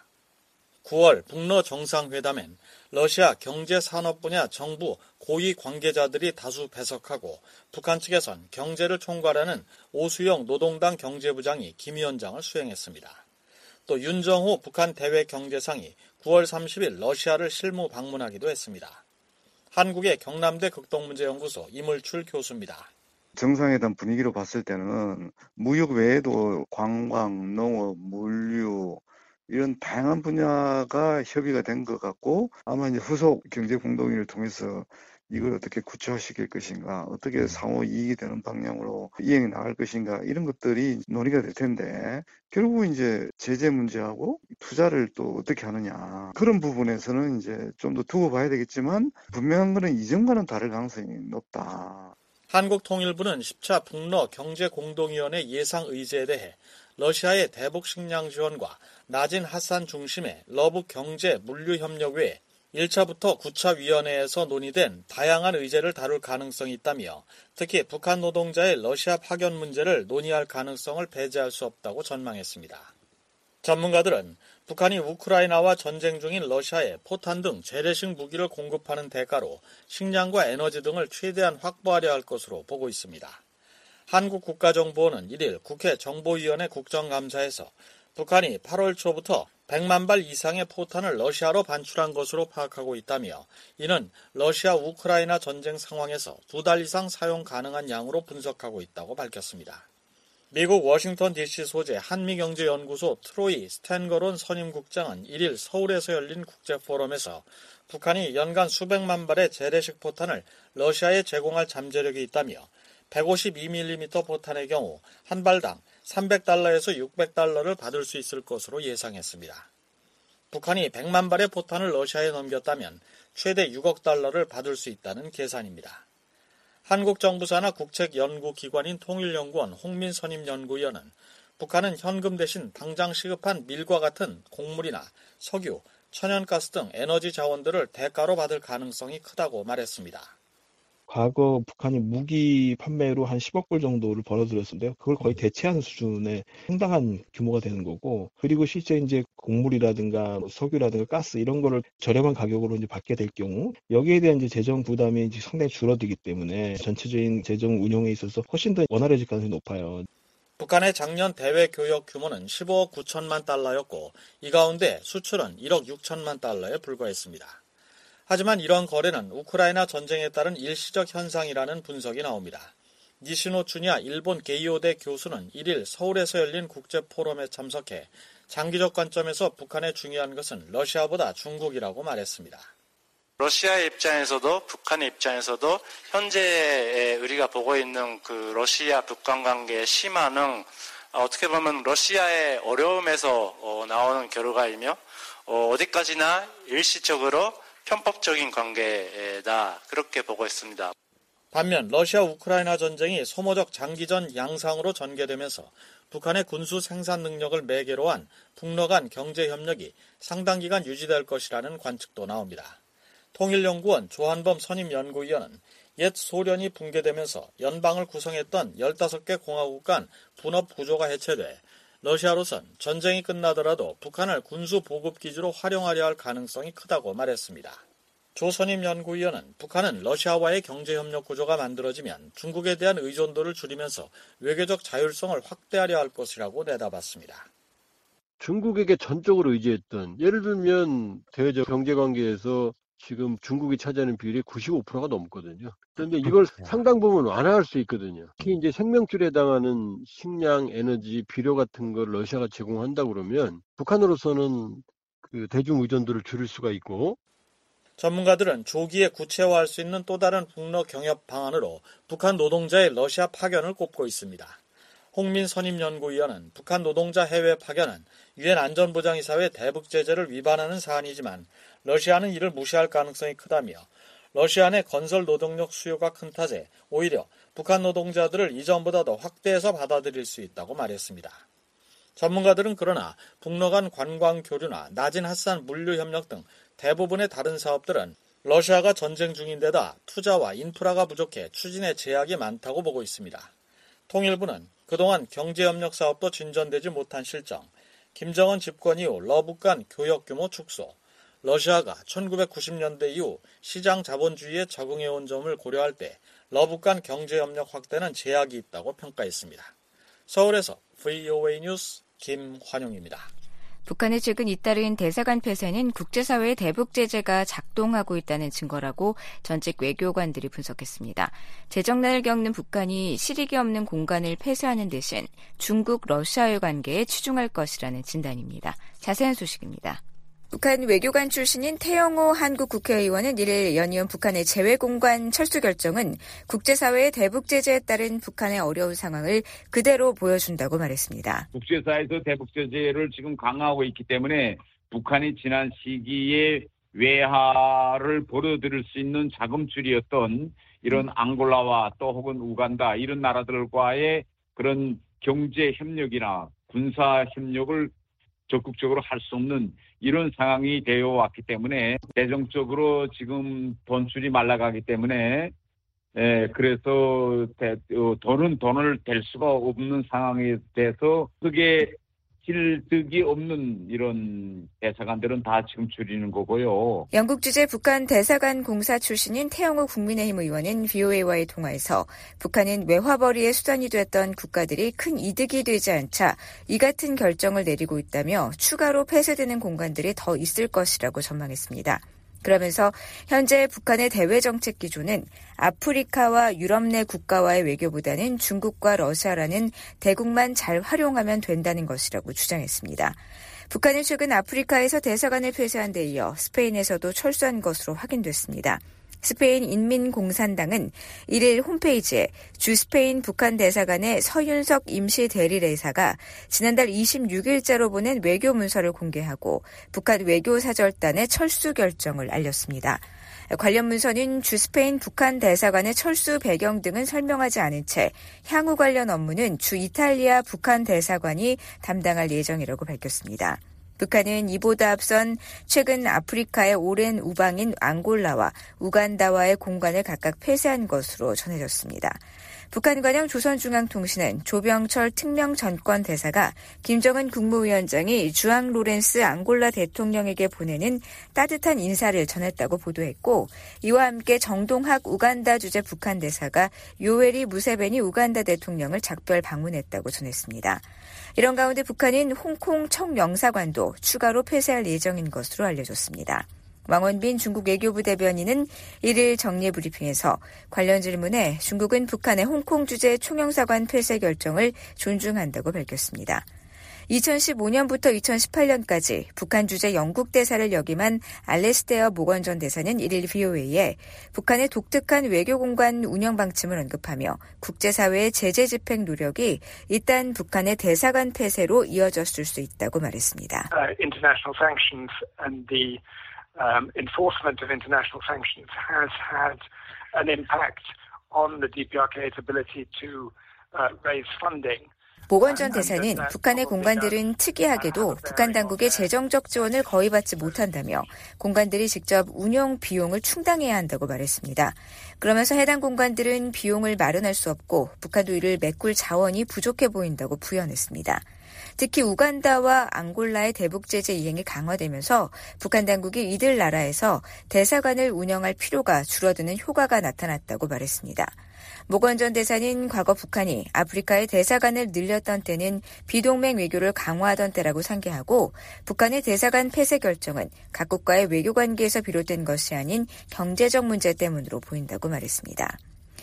구월 북러 정상회담엔 러시아 경제산업 분야 정부 고위 관계자들이 다수 배석하고 북한 측에선 경제를 총괄하는 오수영 노동당 경제부장이 김 위원장을 수행했습니다. 또 윤정호 북한 대외경제상이 구월 삼십일 러시아를 실무 방문하기도 했습니다. 한국의 경남대 극동문제연구소 이물출 교수입니다. 정상회담 분위기로 봤을 때는 무역 외에도 관광, 농업, 물류 이런 다양한 분야가 협의가 된 것 같고 아마 이제 후속 경제공동회를 통해서 이걸 어떻게 구체화시킬 것인가, 어떻게 상호 이익이 되는 방향으로 이행해 나갈 것인가 이런 것들이 논의가 될 텐데 결국은 이제 제재 문제하고 투자를 또 어떻게 하느냐 그런 부분에서는 이제 좀 더 두고 봐야 되겠지만 분명한 거는 이전과는 다를 가능성이 높다. 한국통일부는 십 차 북러 경제공동위원회 예상 의제에 대해 러시아의 대북 식량 지원과 낮은 핫산 중심의 러브 경제 물류 협력 외에 일 차부터 구 차 위원회에서 논의된 다양한 의제를 다룰 가능성이 있다며 특히 북한 노동자의 러시아 파견 문제를 논의할 가능성을 배제할 수 없다고 전망했습니다. 전문가들은 북한이 우크라이나와 전쟁 중인 러시아에 포탄 등 재래식 무기를 공급하는 대가로 식량과 에너지 등을 최대한 확보하려 할 것으로 보고 있습니다. 한국국가정보원은 일 일 국회 정보위원회 국정감사에서 북한이 팔월 초부터 백만 발 이상의 포탄을 러시아로 반출한 것으로 파악하고 있다며 이는 러시아 우크라이나 전쟁 상황에서 두 달 이상 사용 가능한 양으로 분석하고 있다고 밝혔습니다. 미국 워싱턴 디씨 소재 한미경제연구소 트로이 스탠거론 선임국장은 일 일 서울에서 열린 국제포럼에서 북한이 연간 수백만 발의 재래식 포탄을 러시아에 제공할 잠재력이 있다며 백오십이 밀리미터 포탄의 경우 한 발당 삼백 달러에서 육백 달러를 받을 수 있을 것으로 예상했습니다. 북한이 백만 발의 포탄을 러시아에 넘겼다면 최대 육억 달러를 받을 수 있다는 계산입니다. 한국 정부 산하 국책연구기관인 통일연구원 홍민 선임연구위원은 북한은 현금 대신 당장 시급한 밀과 같은 곡물이나 석유, 천연가스 등 에너지 자원들을 대가로 받을 가능성이 크다고 말했습니다. 과거 북한이 무기 판매로 한 십억 불 정도를 벌어들였는데요. 그걸 거의 대체하는 수준의 상당한 규모가 되는 거고, 그리고 실제 이제 곡물이라든가 석유라든가 가스 이런 거를 저렴한 가격으로 이제 받게 될 경우 여기에 대한 이제 재정 부담이 이제 상당히 줄어들기 때문에 전체적인 재정 운용에 있어서 훨씬 더 원활해질 가능성이 높아요. 북한의 작년 대외 교역 규모는 십오억 구천만 달러였고 이 가운데 수출은 일억 육천만 달러에 불과했습니다. 하지만 이런 거래는 우크라이나 전쟁에 따른 일시적 현상이라는 분석이 나옵니다. 니시노 춘야 일본 게이오대 교수는 일 일 서울에서 열린 국제포럼에 참석해 장기적 관점에서 북한의 중요한 것은 러시아보다 중국이라고 말했습니다. 러시아의 입장에서도 북한의 입장에서도 현재 우리가 보고 있는 그 러시아 북한 관계의 심화는 어떻게 보면 러시아의 어려움에서 나오는 결과이며 어디까지나 일시적으로 편법적인 관계다, 그렇게 보고 있습니다. 반면 러시아 우크라이나 전쟁이 소모적 장기전 양상으로 전개되면서 북한의 군수 생산 능력을 매개로 한 북러 간 경제협력이 상당 기간 유지될 것이라는 관측도 나옵니다. 통일연구원 조한범 선임연구위원은 옛 소련이 붕괴되면서 연방을 구성했던 열다섯 개 공화국 간 분업 구조가 해체돼 러시아로선 전쟁이 끝나더라도 북한을 군수 보급 기지로 활용하려 할 가능성이 크다고 말했습니다. 조 선임연구위원은 북한은 러시아와의 경제협력 구조가 만들어지면 중국에 대한 의존도를 줄이면서 외교적 자율성을 확대하려 할 것이라고 내다봤습니다. 중국에게 전적으로 의지했던, 예를 들면 대외적 경제관계에서 지금 중국이 차지하는 비율이 구십오 퍼센트가 넘거든요. 그런데 이걸 상당 부분 완화할 수 있거든요. 특히 이제 생명줄에 해당하는 식량, 에너지, 비료 같은 걸 러시아가 제공한다 그러면 북한으로서는 그 대중 의존도를 줄일 수가 있고, 전문가들은 조기에 구체화할 수 있는 또 다른 북러 경협 방안으로 북한 노동자의 러시아 파견을 꼽고 있습니다. 홍민 선임연구위원은 북한 노동자 해외 파견은 유엔 안전보장이사회 대북 제재를 위반하는 사안이지만 러시아는 이를 무시할 가능성이 크다며 러시아 내 건설 노동력 수요가 큰 탓에 오히려 북한 노동자들을 이전보다 더 확대해서 받아들일 수 있다고 말했습니다. 전문가들은 그러나 북러 간 관광 교류나 낮은 핫산 물류 협력 등 대부분의 다른 사업들은 러시아가 전쟁 중인데다 투자와 인프라가 부족해 추진에 제약이 많다고 보고 있습니다. 통일부는 그동안 경제협력 사업도 진전되지 못한 실정, 김정은 집권 이후 러북 간 교역 규모 축소, 러시아가 천구백구십 년대 이후 시장 자본주의에 적응해온 점을 고려할 때 러북 간 경제협력 확대는 제약이 있다고 평가했습니다. 서울에서 브이오에이 뉴스 김환용입니다. 북한의 최근 잇따른 대사관 폐쇄는 국제사회의 대북 제재가 작동하고 있다는 증거라고 전직 외교관들이 분석했습니다. 재정난을 겪는 북한이 실익이 없는 공간을 폐쇄하는 대신 중국, 러시아의 관계에 치중할 것이라는 진단입니다. 자세한 소식입니다. 북한 외교관 출신인 태영호 한국 국회의원은 일 일 연이은 북한의 제외공간 철수 결정은 국제사회의 대북 제재에 따른 북한의 어려운 상황을 그대로 보여준다고 말했습니다. 국제사회에서 대북 제재를 지금 강화하고 있기 때문에 북한이 지난 시기에 외화를 벌어들일 수 있는 자금줄이었던 이런 앙골라와 또 혹은 우간다 이런 나라들과의 그런 경제 협력이나 군사 협력을 적극적으로 할 수 없는 이런 상황이 되어 왔기 때문에 재정적으로 지금 돈줄이 말라가기 때문에 예, 그래서 대, 어, 돈은 돈을 댈 수가 없는 상황에 대해서 크게 실득이 없는 이런 대사관들은 다 지금 줄이는 거고요. 영국 주재 북한 대사관 공사 출신인 태영호 국민의힘 의원은 브이오에이와의 통화에서 북한은 외화벌이의 수단이 됐던 국가들이 큰 이득이 되지 않자 이 같은 결정을 내리고 있다며 추가로 폐쇄되는 공간들이 더 있을 것이라고 전망했습니다. 그러면서 현재 북한의 대외 정책 기조는 아프리카와 유럽 내 국가와의 외교보다는 중국과 러시아라는 대국만 잘 활용하면 된다는 것이라고 주장했습니다. 북한은 최근 아프리카에서 대사관을 폐쇄한 데 이어 스페인에서도 철수한 것으로 확인됐습니다. 스페인 인민공산당은 일일 홈페이지에 주 스페인 북한 대사관의 서윤석 임시 대리대사가 지난달 이십육일자로 보낸 외교 문서를 공개하고 북한 외교사절단의 철수 결정을 알렸습니다. 관련 문서는 주 스페인 북한 대사관의 철수 배경 등은 설명하지 않은 채 향후 관련 업무는 주 이탈리아 북한 대사관이 담당할 예정이라고 밝혔습니다. 북한은 이보다 앞선 최근 아프리카의 오랜 우방인 앙골라와 우간다와의 공간을 각각 폐쇄한 것으로 전해졌습니다. 북한 관영 조선중앙통신은 조병철 특명전권대사가 김정은 국무위원장이 주앙 로렌스 앙골라 대통령에게 보내는 따뜻한 인사를 전했다고 보도했고 이와 함께 정동학 우간다 주재 북한 대사가 요웨리 무세베니 우간다 대통령을 작별 방문했다고 전했습니다. 이런 가운데 북한은 홍콩 청영사관도 추가로 폐쇄할 예정인 것으로 알려졌습니다. 왕원빈 중국 외교부 대변인은 일일 정례 브리핑에서 관련 질문에 중국은 북한의 홍콩 주재 총영사관 폐쇄 결정을 존중한다고 밝혔습니다. 이천십오년부터 이천십팔년까지 북한 주재 영국 대사를 역임한 알레스테어 모건전 대사는 일일 브이오에이에 북한의 독특한 외교공간 운영 방침을 언급하며 국제사회의 제재 집행 노력이 일단 북한의 대사관 폐쇄로 이어졌을 수 있다고 말했습니다. Uh, international sanctions and the um, enforcement of international sanctions has had an impact on the 디피아르케이's ability to uh, raise funding. 모건 전 대사는 북한의 공관들은 특이하게도 북한 당국의 재정적 지원을 거의 받지 못한다며 공관들이 직접 운영 비용을 충당해야 한다고 말했습니다. 그러면서 해당 공관들은 비용을 마련할 수 없고 북한도 이를 메꿀 자원이 부족해 보인다고 부연했습니다. 특히 우간다와 앙골라의 대북 제재 이행이 강화되면서 북한 당국이 이들 나라에서 대사관을 운영할 필요가 줄어드는 효과가 나타났다고 말했습니다. 모건 전 대사는 과거 북한이 아프리카의 대사관을 늘렸던 때는 비동맹 외교를 강화하던 때라고 상기하고 북한의 대사관 폐쇄 결정은 각국과의 외교관계에서 비롯된 것이 아닌 경제적 문제 때문으로 보인다고 말했습니다.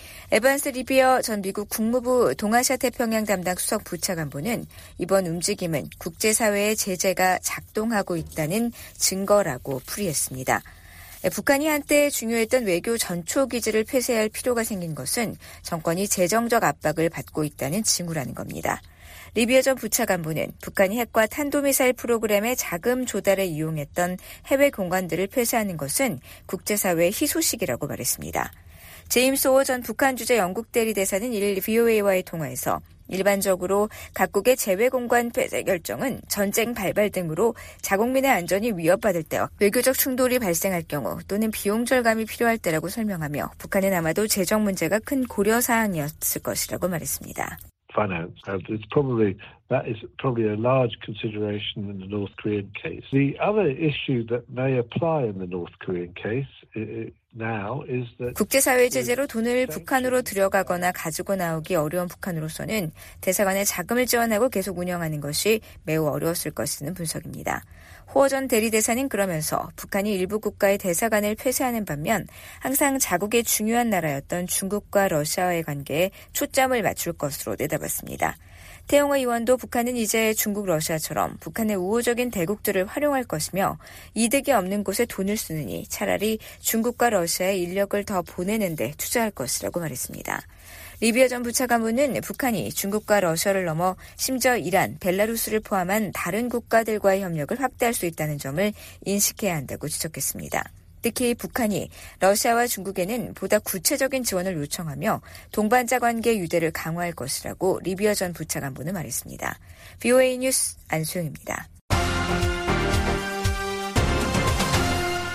에반스 리비어 전 미국 국무부 동아시아 태평양 담당 수석 부차관보는 이번 움직임은 국제사회의 제재가 작동하고 있다는 증거라고 풀이했습니다. 북한이 한때 중요했던 외교 전초 기지를 폐쇄할 필요가 생긴 것은 정권이 재정적 압박을 받고 있다는 징후라는 겁니다. 리비어 전 부차관보는 북한이 핵과 탄도미사일 프로그램의 자금 조달에 이용했던 해외 공간들을 폐쇄하는 것은 국제사회의 희소식이라고 말했습니다. 제임스 오 전 북한 주재 영국 대리대사는 일일 브이오에이와의 통화에서 일반적으로 각국의 제외공간 폐쇄 결정은 전쟁 발발 등으로 자국민의 안전이 위협받을 때와 외교적 충돌이 발생할 경우 또는 비용 절감이 필요할 때라고 설명하며 북한은 아마도 재정 문제가 큰 고려사항이었을 것이라고 말했습니다. Finance. Uh, it's probably that is probably a large consideration in the North Korean case. The other issue that may apply in the North Korean case uh, now is that 국제사회 제재로 돈을 북한으로 들여가거나 가지고 나오기 어려운 북한으로서는 대사관에 자금을 지원하고 계속 운영하는 것이 매우 어려웠을 것이라는 분석입니다. 호 전 대리대사는 그러면서 북한이 일부 국가의 대사관을 폐쇄하는 반면 항상 자국의 중요한 나라였던 중국과 러시아와의 관계에 초점을 맞출 것으로 내다봤습니다. 태영호 의원도 북한은 이제 중국, 러시아처럼 북한의 우호적인 대국들을 활용할 것이며 이득이 없는 곳에 돈을 쓰느니 차라리 중국과 러시아에 인력을 더 보내는 데 투자할 것이라고 말했습니다. 리비어 전 부차관보는 북한이 중국과 러시아를 넘어 심지어 이란, 벨라루스를 포함한 다른 국가들과의 협력을 확대할 수 있다는 점을 인식해야 한다고 지적했습니다. 특히 북한이 러시아와 중국에는 보다 구체적인 지원을 요청하며 동반자 관계 유대를 강화할 것이라고 리비어 전 부차관보는 말했습니다. 브이오에이 뉴스 안수영입니다.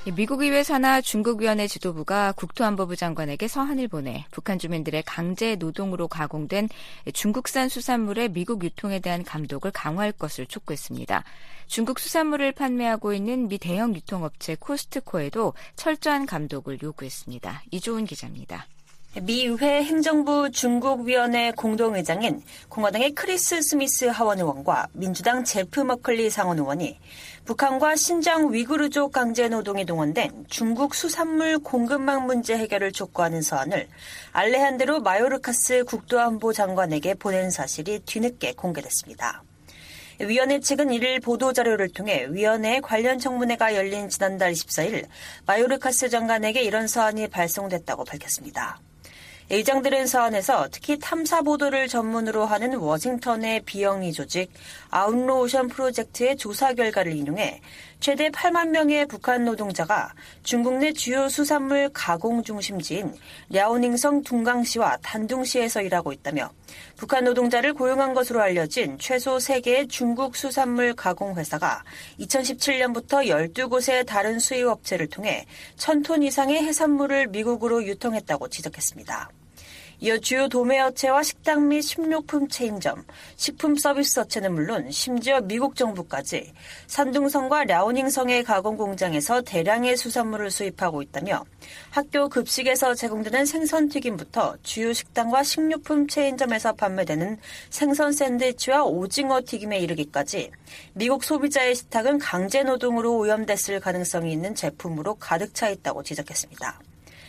미국 의회 산하 중국위원회 지도부가 국토안보부 장관에게 서한을 보내 북한 주민들의 강제 노동으로 가공된 중국산 수산물의 미국 유통에 대한 감독을 강화할 것을 촉구했습니다. 중국 수산물을 판매하고 있는 미 대형 유통업체 코스트코에도 철저한 감독을 요구했습니다. 이조은 기자입니다. 미 의회 행정부 중국위원회 공동의장인 공화당의 크리스 스미스 하원 의원과 민주당 제프 머클리 상원 의원이 북한과 신장 위구르족 강제노동에 동원된 중국 수산물 공급망 문제 해결을 촉구하는 서한을 알레한드로 마요르카스 국토안보 장관에게 보낸 사실이 뒤늦게 공개됐습니다. 위원회 측은 이를 보도자료를 통해 위원회의 관련 청문회가 열린 지난달 이십사일 마요르카스 장관에게 이런 서한이 발송됐다고 밝혔습니다. 의장들은 서한에서 특히 탐사 보도를 전문으로 하는 워싱턴의 비영리 조직 아웃로 오션 프로젝트의 조사 결과를 인용해 최대 팔만 명의 북한 노동자가 중국 내 주요 수산물 가공 중심지인 랴오닝성 둥강시와 단둥시에서 일하고 있다며 북한 노동자를 고용한 것으로 알려진 최소 세 개의 중국 수산물 가공 회사가 이천십칠년부터 열두 곳의 다른 수입업체를 통해 천 톤 이상의 해산물을 미국으로 유통했다고 지적했습니다. 이어 주요 도매업체와 식당 및 식료품 체인점, 식품 서비스 업체는 물론 심지어 미국 정부까지 산둥성과 랴오닝성의 가공 공장에서 대량의 수산물을 수입하고 있다며 학교 급식에서 제공되는 생선 튀김부터 주요 식당과 식료품 체인점에서 판매되는 생선 샌드위치와 오징어 튀김에 이르기까지 미국 소비자의 식탁은 강제노동으로 오염됐을 가능성이 있는 제품으로 가득 차 있다고 지적했습니다.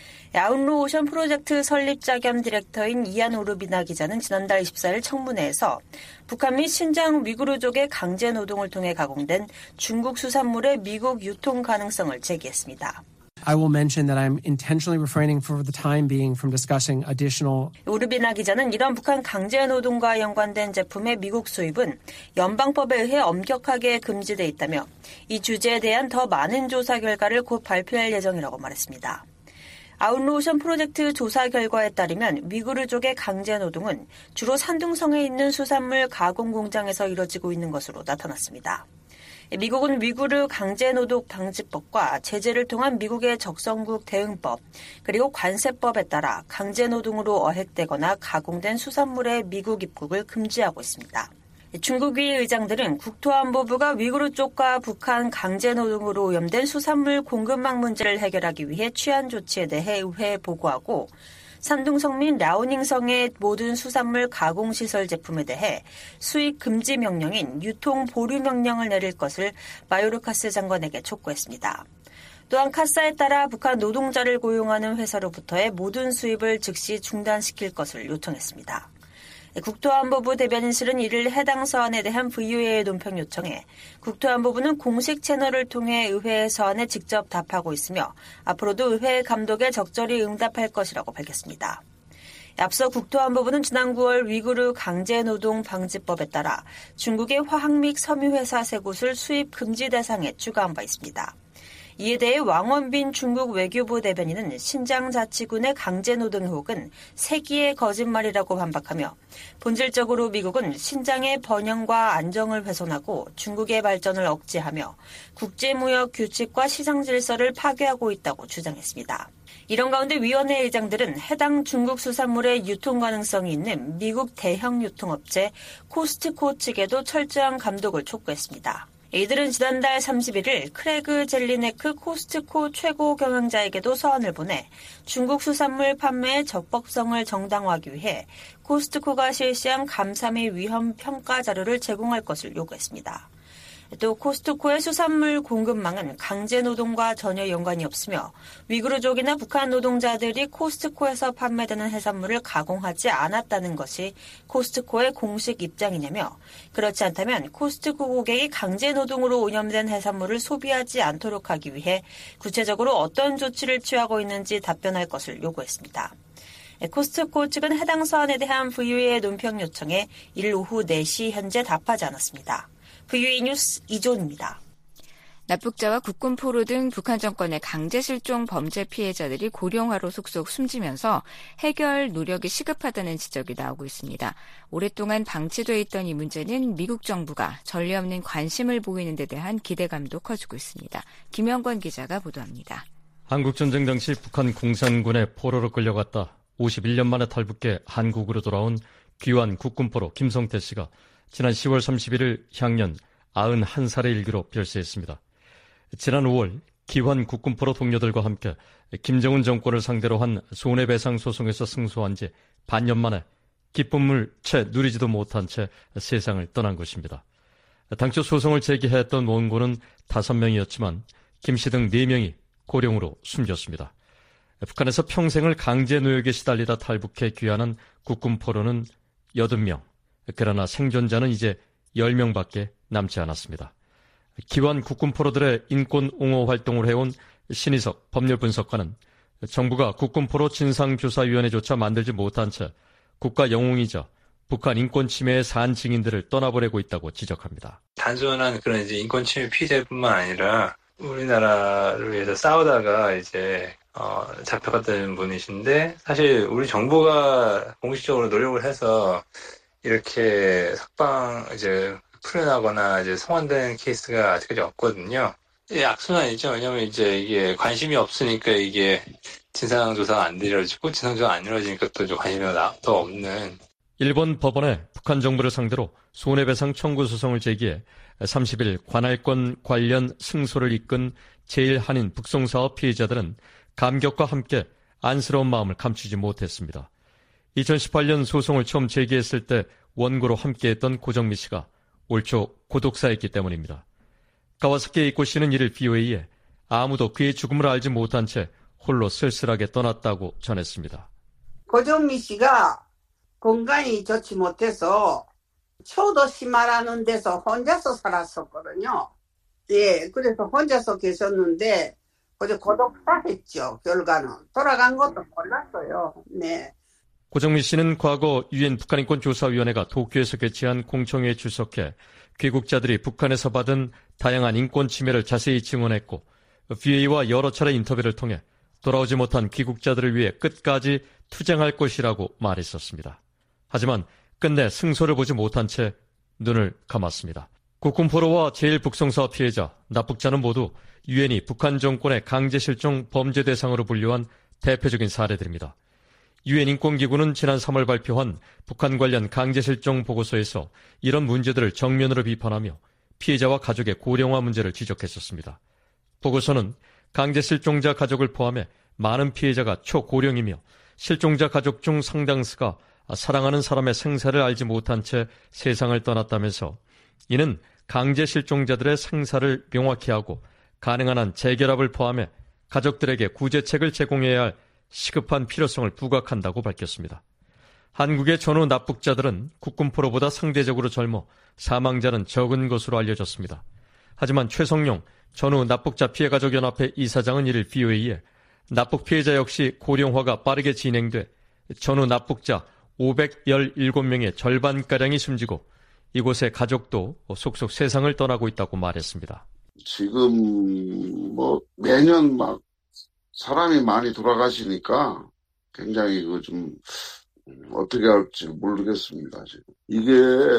아웃로 오션 프로젝트 설립자 겸 디렉터인 이안 오르비나 기자는 지난달 이십사일 청문회에서 북한 및 신장 위구르족의 강제 노동을 통해 가공된 중국 수산물의 미국 유통 가능성을 제기했습니다. I will mention that I'm intentionally refraining for the time being from discussing additional. 오르비나 기자는 이런 북한 강제 노동과 연관된 제품의 미국 수입은 연방법에 의해 엄격하게 금지돼 있다며 이 주제에 대한 더 많은 조사 결과를 곧 발표할 예정이라고 말했습니다. 아웃로 오션 프로젝트 조사 결과에 따르면 위구르족의 강제 노동은 주로 산둥성에 있는 수산물 가공 공장에서 이뤄지고 있는 것으로 나타났습니다. 미국은 위구르 강제노동 방지법과 제재를 통한 미국의 적성국 대응법 그리고 관세법에 따라 강제노동으로 어획되거나 가공된 수산물의 미국 입국을 금지하고 있습니다. 중국의 의장들은 국토안보부가 위구르 쪽과 북한 강제노동으로 오염된 수산물 공급망 문제를 해결하기 위해 취한 조치에 대해 의회에 보고하고 산둥성 및 랴오닝성의 모든 수산물 가공시설 제품에 대해 수입 금지 명령인 유통 보류 명령을 내릴 것을 마요르카스 장관에게 촉구했습니다. 또한 카사에 따라 북한 노동자를 고용하는 회사로부터의 모든 수입을 즉시 중단시킬 것을 요청했습니다. 국토안보부 대변인실은 이를 해당 서한에 대한 브이오에이의 논평 요청에 국토안보부는 공식 채널을 통해 의회 서한에 직접 답하고 있으며 앞으로도 의회 감독에 적절히 응답할 것이라고 밝혔습니다. 앞서 국토안보부는 지난 구월 위구르 강제노동 방지법에 따라 중국의 화학 및 섬유회사 세 곳을 수입 금지 대상에 추가한 바 있습니다. 이에 대해 왕원빈 중국 외교부 대변인은 신장자치군의 강제노동 의혹은 세기의 거짓말이라고 반박하며 본질적으로 미국은 신장의 번영과 안정을 훼손하고 중국의 발전을 억제하며 국제무역 규칙과 시장 질서를 파괴하고 있다고 주장했습니다. 이런 가운데 위원회 의장들은 해당 중국 수산물의 유통 가능성이 있는 미국 대형 유통업체 코스트코 측에도 철저한 감독을 촉구했습니다. 이들은 지난달 삼십일일 크레그 젤리네크 코스트코 최고 경영자에게도 서한을 보내 중국 수산물 판매의 적법성을 정당화하기 위해 코스트코가 실시한 감사 및 위험 평가 자료를 제공할 것을 요구했습니다. 또 코스트코의 수산물 공급망은 강제노동과 전혀 연관이 없으며 위구르족이나 북한 노동자들이 코스트코에서 판매되는 해산물을 가공하지 않았다는 것이 코스트코의 공식 입장이냐며 그렇지 않다면 코스트코 고객이 강제노동으로 오염된 해산물을 소비하지 않도록 하기 위해 구체적으로 어떤 조치를 취하고 있는지 답변할 것을 요구했습니다. 코스트코 측은 해당 사안에 대한 브이오에이의 논평 요청에 이일 오후 네 시 현재 답하지 않았습니다. 브이오에이 뉴스 이존입니다. 납북자와 국군 포로 등 북한 정권의 강제 실종 범죄 피해자들이 고령화로 속속 숨지면서 해결 노력이 시급하다는 지적이 나오고 있습니다. 오랫동안 방치돼 있던 이 문제는 미국 정부가 전례 없는 관심을 보이는 데 대한 기대감도 커지고 있습니다. 김영권 기자가 보도합니다. 한국전쟁 당시 북한 공산군의 포로로 끌려갔다 오십일 년 만에 탈북해 한국으로 돌아온 귀환 국군포로 김성태 씨가 지난 시월 삼십일일 향년 구십일 살의 일기로 별세했습니다. 지난 오월 귀환 국군포로 동료들과 함께 김정은 정권을 상대로 한 손해배상 소송에서 승소한 지 반년 만에 기쁨을 채 누리지도 못한 채 세상을 떠난 것입니다. 당초 소송을 제기했던 원고는 다섯 명이었지만 김 씨 등 네 명이 고령으로 숨졌습니다. 북한에서 평생을 강제 노역에 시달리다 탈북해 귀환한 국군포로는 여덟 명, 그러나 생존자는 이제 열 명밖에 남지 않았습니다. 귀환 국군포로들의 인권 옹호 활동을 해온 신희석 법률분석관은 정부가 국군포로 진상조사위원회조차 만들지 못한 채 국가 영웅이자 북한 인권 침해의 산 증인들을 떠나보내고 있다고 지적합니다. 단순한 그런 이제 인권 침해 피해자뿐만 아니라 우리나라를 위해서 싸우다가 이제 어, 잡혀갔던 분이신데 사실 우리 정부가 공식적으로 노력을 해서 이렇게 석방 이제 풀려나거나 이제 송환된 케이스가 아직까지 없거든요. 예, 악순환이죠. 왜냐면 이제 이게 관심이 없으니까 이게 진상조사가 안 이루어지고 진상조사가 안 이루어지니까 또 관심이 더 없는. 일본 법원에 북한 정부를 상대로 손해배상 청구 소송을 제기해 삼십일 관할권 관련 승소를 이끈 제일한인 북송사업 피해자들은 감격과 함께 안쓰러운 마음을 감추지 못했습니다. 이천십팔 년 소송을 처음 제기했을 때 원고로 함께했던 고정미 씨가 올 초 고독사했기 때문입니다. 가와사키 에이코 씨는 이를 비오에이에 아무도 그의 죽음을 알지 못한 채 홀로 쓸쓸하게 떠났다고 전했습니다. 고정미 씨가 건강이 좋지 못해서 초도시마라는 데서 혼자서 살았었거든요. 예, 그래서 혼자서 계셨는데 어제 고독사했죠. 결과는 돌아간 것도 몰랐어요. 네. 고정미 씨는 과거 유엔 북한인권조사위원회가 도쿄에서 개최한 공청회에 출석해 귀국자들이 북한에서 받은 다양한 인권 침해를 자세히 증언했고 브이에이와 여러 차례 인터뷰를 통해 돌아오지 못한 귀국자들을 위해 끝까지 투쟁할 것이라고 말했었습니다. 하지만 끝내 승소를 보지 못한 채 눈을 감았습니다. 국군포로와 제일북송사 피해자, 납북자는 모두 유엔이 북한 정권의 강제실종 범죄 대상으로 분류한 대표적인 사례들입니다. 유엔 인권기구는 지난 삼월 발표한 북한 관련 강제실종 보고서에서 이런 문제들을 정면으로 비판하며 피해자와 가족의 고령화 문제를 지적했었습니다. 보고서는 강제실종자 가족을 포함해 많은 피해자가 초고령이며 실종자 가족 중 상당수가 사랑하는 사람의 생사를 알지 못한 채 세상을 떠났다면서 이는 강제실종자들의 생사를 명확히 하고 가능한 한 재결합을 포함해 가족들에게 구제책을 제공해야 할 시급한 필요성을 부각한다고 밝혔습니다. 한국의 전후 납북자들은 국군포로보다 상대적으로 젊어 사망자는 적은 것으로 알려졌습니다. 하지만 최성용 전후 납북자 피해가족연합회 이사장은 이를 비오에이에 납북 피해자 역시 고령화가 빠르게 진행돼 전후 납북자 오백십칠 명의 절반가량이 숨지고 이곳의 가족도 속속 세상을 떠나고 있다고 말했습니다. 지금 뭐 매년 막 사람이 많이 돌아가시니까 굉장히 그 좀 어떻게 할지 모르겠습니다. 지금 이게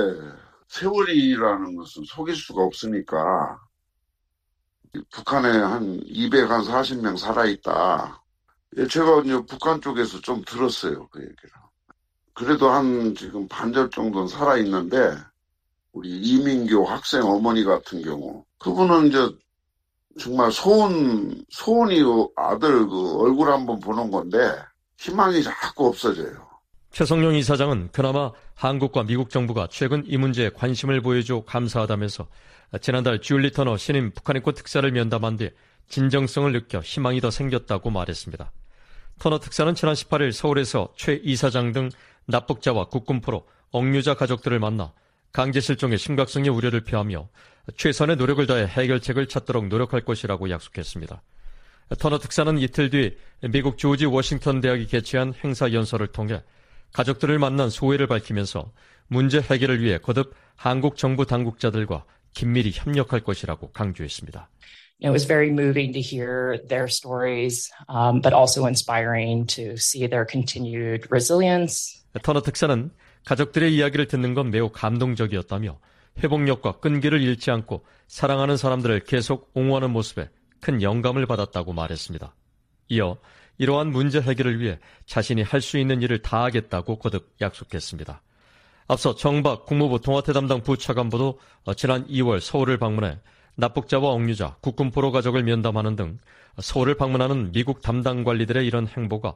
세월이라는 것은 속일 수가 없으니까 북한에 한 이백사십 명 살아있다. 제가 이제 북한 쪽에서 좀 들었어요, 그 얘기를. 그래도 한 지금 반절 정도는 살아있는데 우리 이민교 학생 어머니 같은 경우 그분은 이제 정말 소원, 소원이 아들 그 얼굴 한번 보는 건데 희망이 자꾸 없어져요. 최성용 이사장은 그나마 한국과 미국 정부가 최근 이 문제에 관심을 보여줘 감사하다면서 지난달 줄리 터너 신임 북한인권 특사를 면담한 뒤 진정성을 느껴 희망이 더 생겼다고 말했습니다. 터너 특사는 지난 십팔 일 서울에서 최 이사장 등 납북자와 국군포로 억류자 가족들을 만나 강제실종의 심각성의 우려를 표하며 최선의 노력을 다해 해결책을 찾도록 노력할 것이라고 약속했습니다. 터너 특사는 이틀 뒤 미국 조지 워싱턴 대학이 개최한 행사 연설을 통해 가족들을 만난 소회를 밝히면서 문제 해결을 위해 거듭 한국 정부 당국자들과 긴밀히 협력할 것이라고 강조했습니다. It was very moving to hear their stories, um, but also inspiring to see their continued resilience. 터너 특사는 가족들의 이야기를 듣는 건 매우 감동적이었다며 회복력과 끈기를 잃지 않고 사랑하는 사람들을 계속 옹호하는 모습에 큰 영감을 받았다고 말했습니다. 이어 이러한 문제 해결을 위해 자신이 할 수 있는 일을 다하겠다고 거듭 약속했습니다. 앞서 정박 국무부 통화태 담당 부차관보도 지난 이월 서울을 방문해 납북자와 억류자, 국군포로 가족을 면담하는 등 서울을 방문하는 미국 담당 관리들의 이런 행보가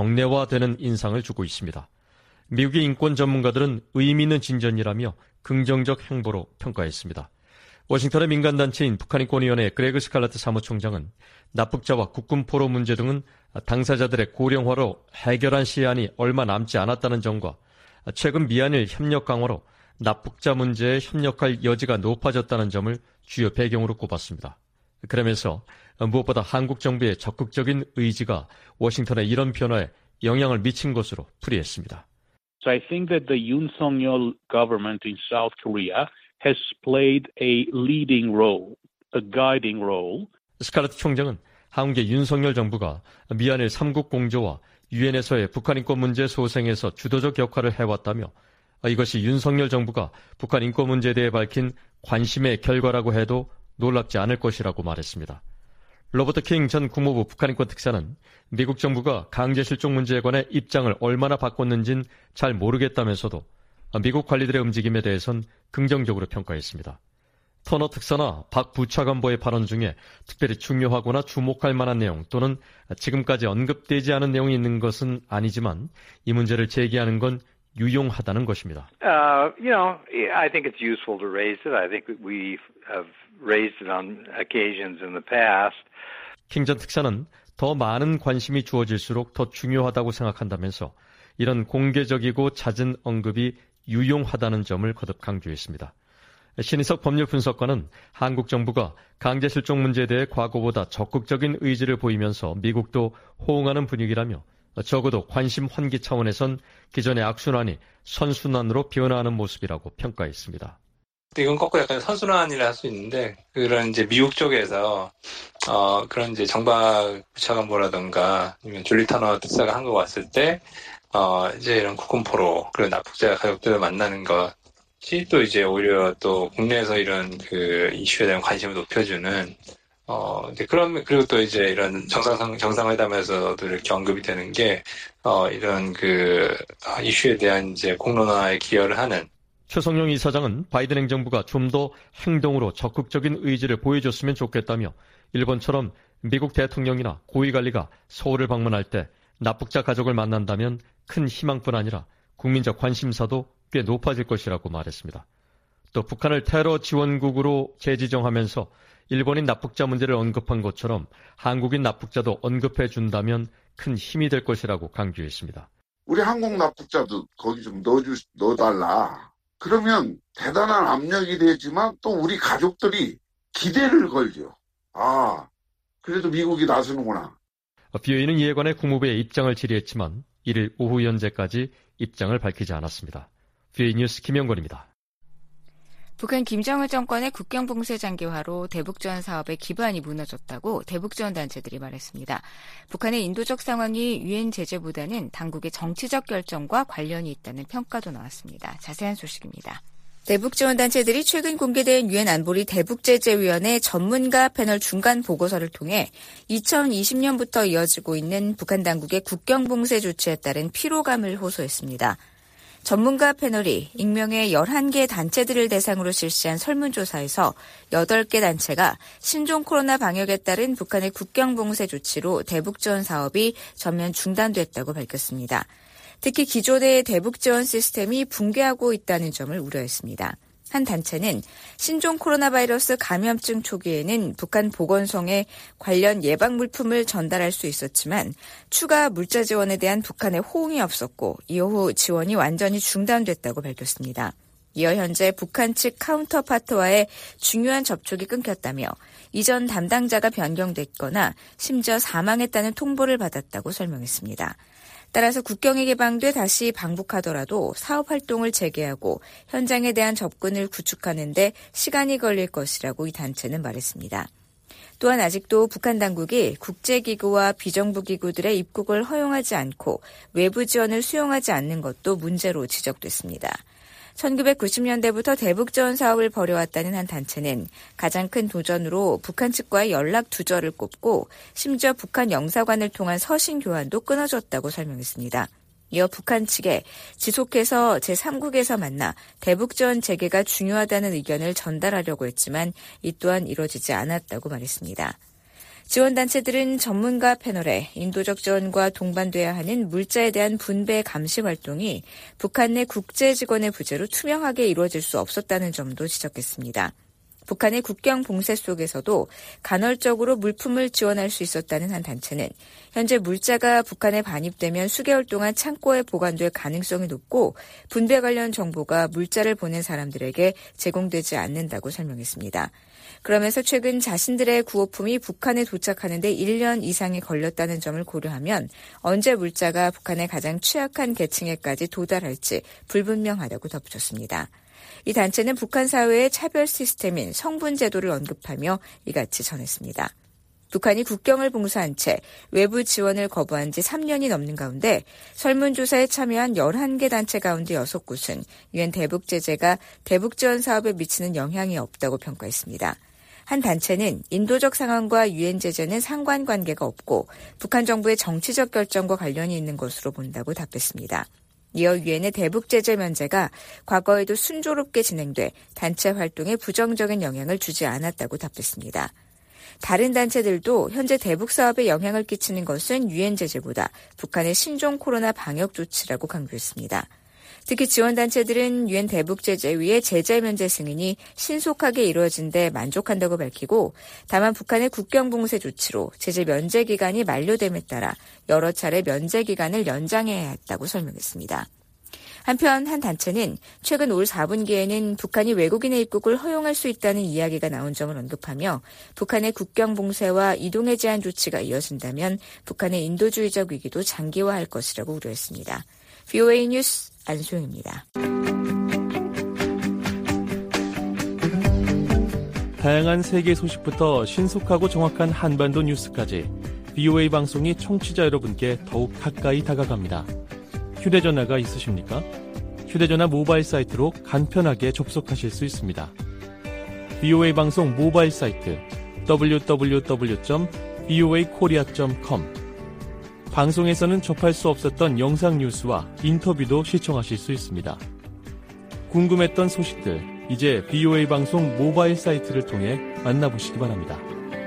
정례화되는 인상을 주고 있습니다. 미국의 인권 전문가들은 의미 있는 진전이라며 긍정적 행보로 평가했습니다. 워싱턴의 민간단체인 북한인권위원회 그레그 스칼라트 사무총장은 납북자와 국군포로 문제 등은 당사자들의 고령화로 해결한 시한이 얼마 남지 않았다는 점과 최근 미한일 협력 강화로 납북자 문제에 협력할 여지가 높아졌다는 점을 주요 배경으로 꼽았습니다. 그러면서 무엇보다 한국 정부의 적극적인 의지가 워싱턴의 이런 변화에 영향을 미친 것으로 풀이했습니다. So I think that the Yoon Suk-yeol government in South Korea has played a leading role, a guiding role. 스칼렛 총장은 한국의 윤석열 정부가 미한일 삼국 공조와 유엔에서의 북한 인권 문제 소생에서 주도적 역할을 해왔다며 이것이 윤석열 정부가 북한 인권 문제에 대해 밝힌 관심의 결과라고 해도 놀랍지 않을 것이라고 말했습니다. 로버트 킹 전 국무부 북한인권 특사는 미국 정부가 강제 실종 문제에 관해 입장을 얼마나 바꿨는지는 잘 모르겠다면서도 미국 관리들의 움직임에 대해선 긍정적으로 평가했습니다. 터너 특사나 박 부차관보의 발언 중에 특별히 중요하거나 주목할 만한 내용 또는 지금까지 언급되지 않은 내용이 있는 것은 아니지만 이 문제를 제기하는 건 유용하다는 것입니다. Uh, you know, I think it's useful to raise it. I think we have raised it on occasions in the past. 킹 전 특사는 더 많은 관심이 주어질수록 더 중요하다고 생각한다면서 이런 공개적이고 잦은 언급이 유용하다는 점을 거듭 강조했습니다. 신희석 법률분석관은 한국 정부가 강제 실종 문제에 대해 과거보다 적극적인 의지를 보이면서 미국도 호응하는 분위기라며 적어도 관심 환기 차원에선 기존의 악순환이 선순환으로 변화하는 모습이라고 평가했습니다. 이건 거꾸로 약간 선순환이라 할 수 있는데 그런 이제 미국 쪽에서 어 그런 이제 정박 부차관보라든가 아니면 줄리 터너 특사가 한국 왔을 때 어 이제 이런 국군포로 그런 납북자 가족들을 만나는 것이 또 이제 오히려 또 국내에서 이런 그 이슈에 대한 관심을 높여주는 어, 이제 그런, 그리고 또 이제 이런 정상, 정상회담에서도 이렇게 언급이 되는 게, 어, 이런 그, 이슈에 대한 이제 공론화에 기여를 하는. 최성용 이사장은 바이든 행정부가 좀 더 행동으로 적극적인 의지를 보여줬으면 좋겠다며, 일본처럼 미국 대통령이나 고위관리가 서울을 방문할 때 납북자 가족을 만난다면 큰 희망뿐 아니라 국민적 관심사도 꽤 높아질 것이라고 말했습니다. 또 북한을 테러 지원국으로 재지정하면서 일본인 납북자 문제를 언급한 것처럼 한국인 납북자도 언급해 준다면 큰 힘이 될 것이라고 강조했습니다. 우리 한국 납북자도 거기 좀 넣어주, 넣어달라. 그러면 대단한 압력이 되지만 또 우리 가족들이 기대를 걸죠. 아, 그래도 미국이 나서는구나. 비오이는 이에 관해 국무부의 입장을 질의했지만 일일 오후 현재까지 입장을 밝히지 않았습니다. 비오이 뉴스 김영건입니다. 북한 김정은 정권의 국경봉쇄 장기화로 대북지원 사업의 기반이 무너졌다고 대북지원 단체들이 말했습니다. 북한의 인도적 상황이 유엔 제재보다는 당국의 정치적 결정과 관련이 있다는 평가도 나왔습니다. 자세한 소식입니다. 대북지원단체들이 최근 공개된 유엔 안보리 대북제재위원회 전문가 패널 중간 보고서를 통해 이천이십 년부터 이어지고 있는 북한 당국의 국경봉쇄 조치에 따른 피로감을 호소했습니다. 전문가 패널이 익명의 열한 개 단체들을 대상으로 실시한 설문조사에서 여덟 개 단체가 신종 코로나 방역에 따른 북한의 국경봉쇄 조치로 대북지원 사업이 전면 중단됐다고 밝혔습니다. 특히 기존의 대북지원 시스템이 붕괴하고 있다는 점을 우려했습니다. 한 단체는 신종 코로나 바이러스 감염증 초기에는 북한 보건성에 관련 예방 물품을 전달할 수 있었지만 추가 물자 지원에 대한 북한의 호응이 없었고 이후 지원이 완전히 중단됐다고 밝혔습니다. 이어 현재 북한 측 카운터파트와의 중요한 접촉이 끊겼다며 이전 담당자가 변경됐거나 심지어 사망했다는 통보를 받았다고 설명했습니다. 따라서 국경이 개방돼 다시 방북하더라도 사업 활동을 재개하고 현장에 대한 접근을 구축하는 데 시간이 걸릴 것이라고 이 단체는 말했습니다. 또한 아직도 북한 당국이 국제기구와 비정부기구들의 입국을 허용하지 않고 외부 지원을 수용하지 않는 것도 문제로 지적됐습니다. 천구백구십 년대부터 대북지원 사업을 벌여왔다는 한 단체는 가장 큰 도전으로 북한 측과의 연락 두절을 꼽고 심지어 북한 영사관을 통한 서신 교환도 끊어졌다고 설명했습니다. 이어 북한 측에 지속해서 제삼국에서 만나 대북지원 재개가 중요하다는 의견을 전달하려고 했지만 이 또한 이뤄지지 않았다고 말했습니다. 지원단체들은 전문가 패널에 인도적 지원과 동반돼야 하는 물자에 대한 분배 감시 활동이 북한 내 국제 직원의 부재로 투명하게 이루어질 수 없었다는 점도 지적했습니다. 북한의 국경 봉쇄 속에서도 간헐적으로 물품을 지원할 수 있었다는 한 단체는 현재 물자가 북한에 반입되면 수개월 동안 창고에 보관될 가능성이 높고 분배 관련 정보가 물자를 보낸 사람들에게 제공되지 않는다고 설명했습니다. 그러면서 최근 자신들의 구호품이 북한에 도착하는 데 일 년 이상이 걸렸다는 점을 고려하면 언제 물자가 북한의 가장 취약한 계층에까지 도달할지 불분명하다고 덧붙였습니다. 이 단체는 북한 사회의 차별 시스템인 성분 제도를 언급하며 이같이 전했습니다. 북한이 국경을 봉쇄한 채 외부 지원을 거부한 지 삼 년이 넘는 가운데 설문조사에 참여한 열한 개 단체 가운데 여섯 곳은 유엔 대북 제재가 대북 지원 사업에 미치는 영향이 없다고 평가했습니다. 한 단체는 인도적 상황과 유엔 제재는 상관관계가 없고 북한 정부의 정치적 결정과 관련이 있는 것으로 본다고 답했습니다. 이어 유엔의 대북 제재 면제가 과거에도 순조롭게 진행돼 단체 활동에 부정적인 영향을 주지 않았다고 답했습니다. 다른 단체들도 현재 대북 사업에 영향을 끼치는 것은 유엔 제재보다 북한의 신종 코로나 방역 조치라고 강조했습니다. 특히 지원단체들은 유엔 대북 제재 위에 제재 면제 승인이 신속하게 이루어진 데 만족한다고 밝히고 다만 북한의 국경 봉쇄 조치로 제재 면제 기간이 만료됨에 따라 여러 차례 면제 기간을 연장해야 했다고 설명했습니다. 한편 한 단체는 최근 올 사 분기에는 북한이 외국인의 입국을 허용할 수 있다는 이야기가 나온 점을 언급하며 북한의 국경 봉쇄와 이동의 제한 조치가 이어진다면 북한의 인도주의적 위기도 장기화할 것이라고 우려했습니다. 브이오에이 뉴스 안소영입니다. 다양한 세계 소식부터 신속하고 정확한 한반도 뉴스까지 브이오에이 방송이 청취자 여러분께 더욱 가까이 다가갑니다. 휴대전화가 있으십니까? 휴대전화 모바일 사이트로 간편하게 접속하실 수 있습니다. 브이오에이 방송 모바일 사이트 더블유 더블유 더블유 점 브이오에이 코리아 점 컴 방송에서는 접할 수 없었던 영상 뉴스와 인터뷰도 시청하실 수 있습니다. 궁금했던 소식들, 이제 브이오에이 방송 모바일 사이트를 통해 만나보시기 바랍니다.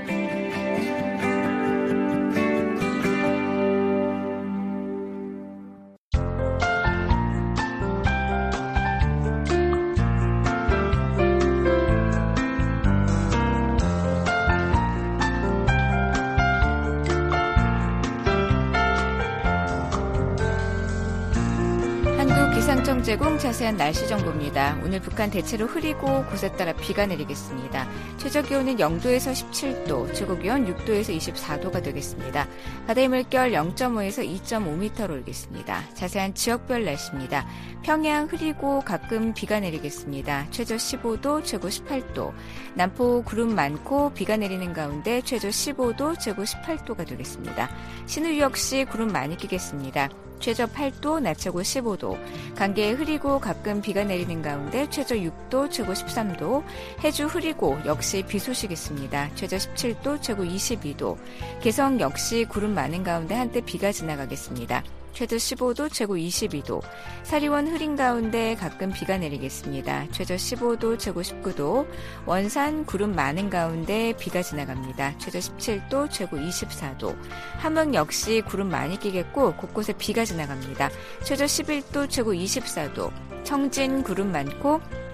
제공 자세한 날씨 정보입니다. 오늘 북한 대체로 흐리고 곳에 따라 비가 내리겠습니다. 최저기온은 영도에서 십칠 도, 최고기온 육 도에서 이십사 도가 되겠습니다. 바다의 물결 영 점 오에서 이 점 오 미터로 일겠습니다. 자세한 지역별 날씨입니다. 평양 흐리고 가끔 비가 내리겠습니다. 최저 십오 도, 최고 십팔 도. 남포 구름 많고 비가 내리는 가운데 최저 십오 도, 최고 십팔 도가 되겠습니다. 신우 역시 구름 많이 끼겠습니다. 최저 팔 도, 낮 최고 십오 도. 강계 흐리고 가끔 비가 내리는 가운데 최저 육 도, 최고 십삼 도. 해주 흐리고 역시 비 소식 있습니다. 최저 십칠 도, 최고 이십이 도. 개성 역시 구름 많은 가운데 한때 비가 지나가겠습니다. 최저 십오 도, 최고 이십이 도. 사리원 흐린 가운데 가끔 비가 내리겠습니다. 최저 십오 도, 최고 십구 도. 원산 구름 많은 가운데 비가 지나갑니다. 최저 십칠 도, 최고 이십사 도. 함흥 역시 구름 많이 끼겠고 곳곳에 비가 지나갑니다. 최저 십일 도, 최고 이십사 도. 청진 구름 많고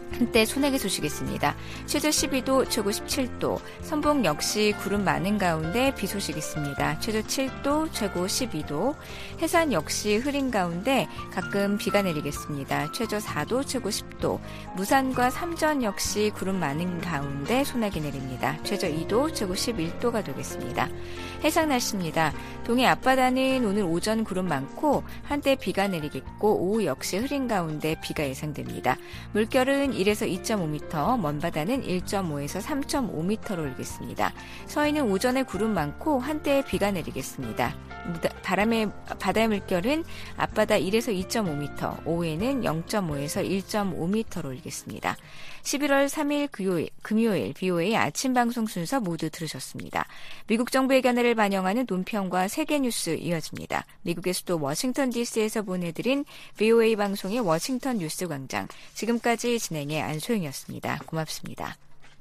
한때 소나기 소식이 있습니다. 최저 십이 도, 최고 십칠 도, 선봉 역시 구름 많은 가운데 비 소식 있습니다. 최저 칠 도, 최고 십이 도, 해산 역시 흐린 가운데 가끔 비가 내리겠습니다. 최저 사 도, 최고 십 도, 무산과 삼전 역시 구름 많은 가운데 소나기 내립니다. 최저 이 도, 최고 십일 도가 되겠습니다. 해상 날씨입니다. 동해 앞바다는 오늘 오전 구름 많고 한때 비가 내리겠고 오후 역시 흐린 가운데 비가 예상됩니다. 물결은 일에서 이 점 오 미터, 먼바다는 일 점 오에서 삼 점 오 미터로 일겠습니다. 서해는 오전에 구름 많고 한때 비가 내리겠습니다. 바람의, 바다의 물결은 앞바다 일에서 이 점 오 미터, 오후에는 영 점 오에서 일 점 오 미터로 일겠습니다. 십일월 삼일 금요일, 금요일 비오에이 아침 방송 순서 모두 들으셨습니다. 미국 정부의 견해를 반영하는 논평과 세계 뉴스 이어집니다. 미국의 수도 워싱턴 디씨에서 보내드린 비오에이 방송의 워싱턴 뉴스 광장. 지금까지 진행의 안소영이었습니다. 고맙습니다.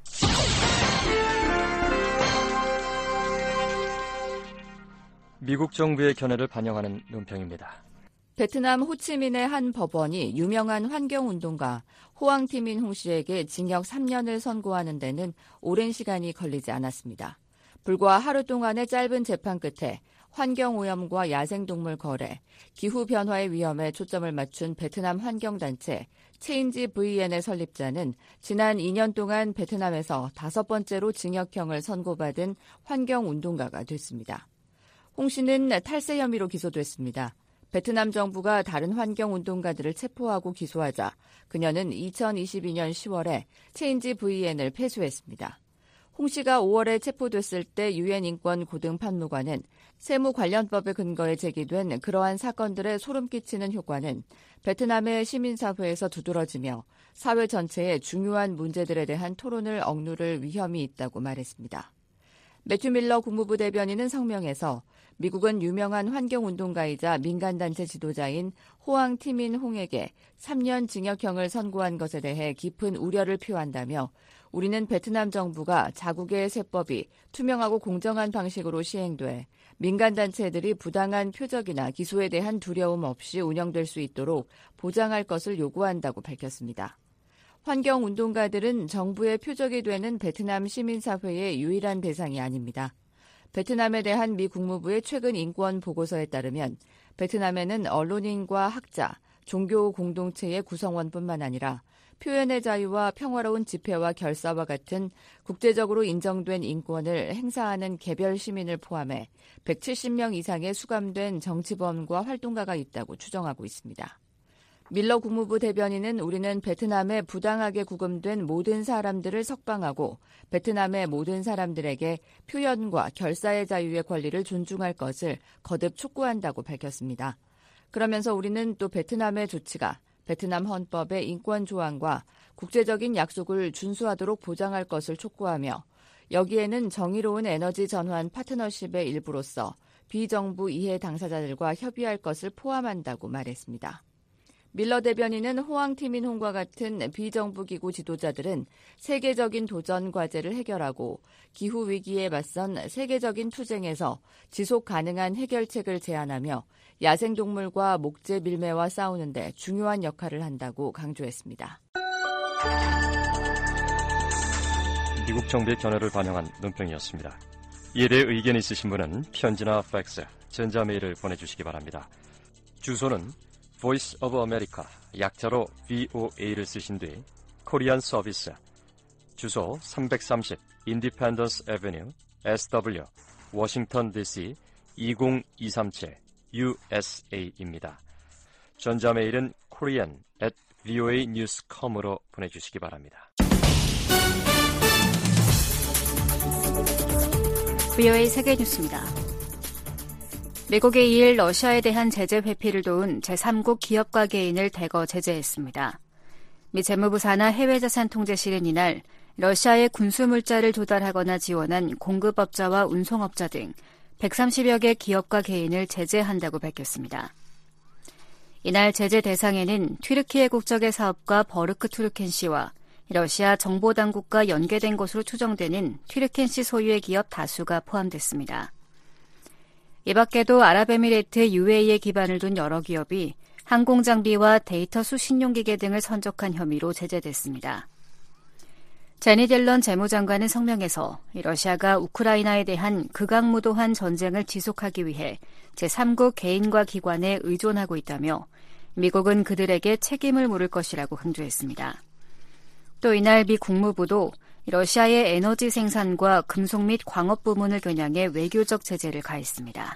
미국 정부의 견해를 반영하는 논평입니다. 베트남 호치민의 한 법원이 유명한 환경운동가 호앙티민 홍 씨에게 징역 삼 년을 선고하는 데는 오랜 시간이 걸리지 않았습니다. 불과 하루 동안의 짧은 재판 끝에 환경오염과 야생동물 거래, 기후변화의 위험에 초점을 맞춘 베트남 환경단체 체인지 브이엔의 설립자는 지난 이 년 동안 베트남에서 다섯 번째로 징역형을 선고받은 환경운동가가 됐습니다. 홍 씨는 탈세 혐의로 기소됐습니다. 베트남 정부가 다른 환경운동가들을 체포하고 기소하자 그녀는 이천이십이 년 시월에 체인지 브이엔을 폐쇄했습니다. 홍 씨가 오월에 체포됐을 때 유엔 인권 고등 판무관은 세무 관련법에 근거해 제기된 그러한 사건들의 소름 끼치는 효과는 베트남의 시민사회에서 두드러지며 사회 전체의 중요한 문제들에 대한 토론을 억누를 위험이 있다고 말했습니다. 매튜 밀러 국무부 대변인은 성명에서 미국은 유명한 환경운동가이자 민간단체 지도자인 호앙 티민 홍에게 삼 년 징역형을 선고한 것에 대해 깊은 우려를 표한다며 우리는 베트남 정부가 자국의 세법이 투명하고 공정한 방식으로 시행돼 민간단체들이 부당한 표적이나 기소에 대한 두려움 없이 운영될 수 있도록 보장할 것을 요구한다고 밝혔습니다. 환경운동가들은 정부의 표적이 되는 베트남 시민사회의 유일한 대상이 아닙니다. 베트남에 대한 미 국무부의 최근 인권 보고서에 따르면 베트남에는 언론인과 학자, 종교 공동체의 구성원뿐만 아니라 표현의 자유와 평화로운 집회와 결사와 같은 국제적으로 인정된 인권을 행사하는 개별 시민을 포함해 백칠십 명 이상의 수감된 정치범과 활동가가 있다고 추정하고 있습니다. 밀러 국무부 대변인은 우리는 베트남에 부당하게 구금된 모든 사람들을 석방하고 베트남의 모든 사람들에게 표현과 결사의 자유의 권리를 존중할 것을 거듭 촉구한다고 밝혔습니다. 그러면서 우리는 또 베트남의 조치가 베트남 헌법의 인권 조항과 국제적인 약속을 준수하도록 보장할 것을 촉구하며 여기에는 정의로운 에너지 전환 파트너십의 일부로서 비정부 이해 당사자들과 협의할 것을 포함한다고 말했습니다. 밀러 대변인은 호앙 티민 홍과 같은 비정부 기구 지도자들은 세계적인 도전 과제를 해결하고 기후 위기에 맞선 세계적인 투쟁에서 지속 가능한 해결책을 제안하며 야생동물과 목재 밀매와 싸우는 데 중요한 역할을 한다고 강조했습니다. 미국 정부의 견해를 반영한 논평이었습니다. 이에 대해 의견 있으신 분은 편지나 팩스, 전자메일을 보내주시기 바랍니다. 주소는 Voice of America, 약자로 브이오에이를 쓰신 뒤 코리안 서비스, 주소 삼백삼십 Independence Avenue, 에스더블유, 워싱턴 디씨 이공이삼칠 유에스에이입니다. 전자메일은 korean at 브이오에이 뉴스 닷컴으로 보내주시기 바랍니다. 브이오에이 세계뉴스입니다. 미국이 이일 러시아에 대한 제재 회피를 도운 제삼국 기업과 개인을 대거 제재했습니다. 미 재무부 산하 해외자산 통제실은 이날 러시아의 군수물자를 조달하거나 지원한 공급업자와 운송업자 등 백삼십여 개 기업과 개인을 제재한다고 밝혔습니다. 이날 제재 대상에는 튀르키예 국적의 사업가 버르크 투르켄 씨와 러시아 정보당국과 연계된 것으로 추정되는 튀르켄 씨 소유의 기업 다수가 포함됐습니다. 이 밖에도 아랍에미레이트 유에이에 기반을 둔 여러 기업이 항공장비와 데이터 수신용 기계 등을 선적한 혐의로 제재됐습니다. 제니 델런 재무장관은 성명에서 러시아가 우크라이나에 대한 극악무도한 전쟁을 지속하기 위해 제삼국 개인과 기관에 의존하고 있다며 미국은 그들에게 책임을 물을 것이라고 강조했습니다. 또 이날 미 국무부도 러시아의 에너지 생산과 금속 및 광업 부문을 겨냥해 외교적 제재를 가했습니다.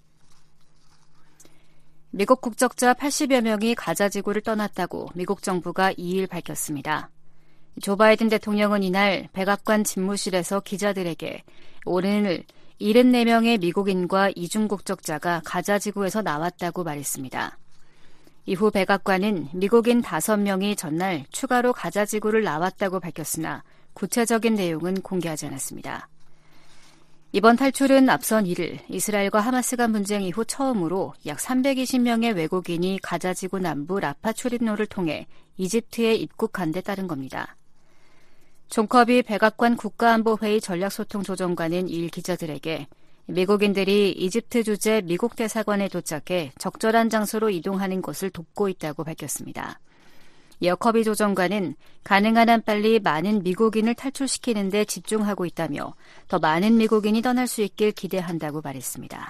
미국 국적자 팔십여 명이 가자 지구를 떠났다고 미국 정부가 이일 밝혔습니다. 조 바이든 대통령은 이날 백악관 집무실에서 기자들에게 오늘 칠십사 명의 미국인과 이중 국적자가 가자 지구에서 나왔다고 말했습니다. 이후 백악관은 미국인 다섯 명이 전날 추가로 가자 지구를 나왔다고 밝혔으나 구체적인 내용은 공개하지 않았습니다. 이번 탈출은 앞선 일일 이스라엘과 하마스 간 분쟁 이후 처음으로 약 삼백이십 명의 외국인이 가자 지구 남부 라파 출입로를 통해 이집트에 입국한 데 따른 겁니다. 존 커비 백악관 국가안보회의 전략소통조정관은 이일 기자들에게 미국인들이 이집트 주재 미국 대사관에 도착해 적절한 장소로 이동하는 것을 돕고 있다고 밝혔습니다. 이어 커비 조정관은 가능한 한 빨리 많은 미국인을 탈출시키는 데 집중하고 있다며 더 많은 미국인이 떠날 수 있길 기대한다고 말했습니다.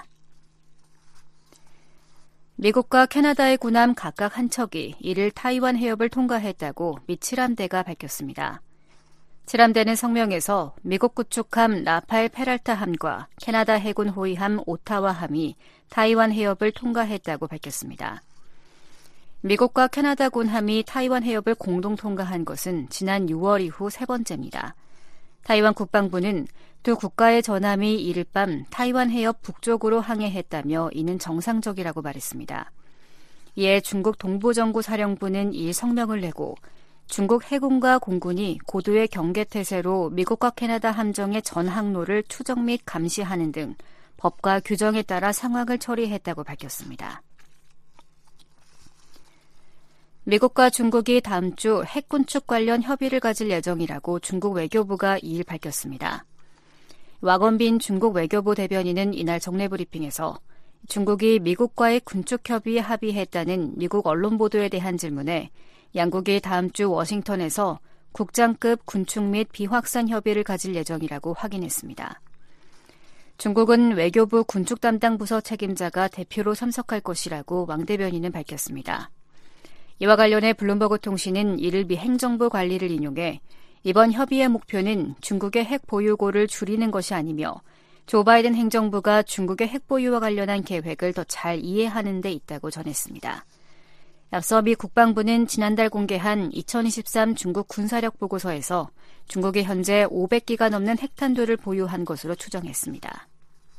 미국과 캐나다의 군함 각각 한 척이 이를 타이완 해협을 통과했다고 미 칠함대가 밝혔습니다. 칠함대는 성명에서 미국 구축함 라파엘 페랄타함과 캐나다 해군 호위함 오타와함이 타이완 해협을 통과했다고 밝혔습니다. 미국과 캐나다 군함이 타이완 해협을 공동 통과한 것은 지난 유월 이후 세 번째입니다. 타이완 국방부는 두 국가의 전함이 이일 밤 타이완 해협 북쪽으로 항해했다며 이는 정상적이라고 말했습니다. 이에 중국 동부정구사령부는 이일 성명을 내고 중국 해군과 공군이 고도의 경계태세로 미국과 캐나다 함정의 전 항로를 추적 및 감시하는 등 법과 규정에 따라 상황을 처리했다고 밝혔습니다. 미국과 중국이 다음 주 핵 군축 관련 협의를 가질 예정이라고 중국 외교부가 이일 밝혔습니다. 왁원빈 중국 외교부 대변인은 이날 정례 브리핑에서 중국이 미국과의 군축 협의에 합의했다는 미국 언론 보도에 대한 질문에 양국이 다음 주 워싱턴에서 국장급 군축 및 비확산 협의를 가질 예정이라고 확인했습니다. 중국은 외교부 군축 담당 부서 책임자가 대표로 참석할 것이라고 왕 대변인은 밝혔습니다. 이와 관련해 블룸버그 통신은 이를 미 행정부 관리를 인용해 이번 협의의 목표는 중국의 핵 보유고를 줄이는 것이 아니며 조 바이든 행정부가 중국의 핵 보유와 관련한 계획을 더 잘 이해하는 데 있다고 전했습니다. 앞서 미 국방부는 지난달 공개한 이천이십삼 중국 군사력 보고서에서 중국이 현재 오백 기가 넘는 핵탄두를 보유한 것으로 추정했습니다.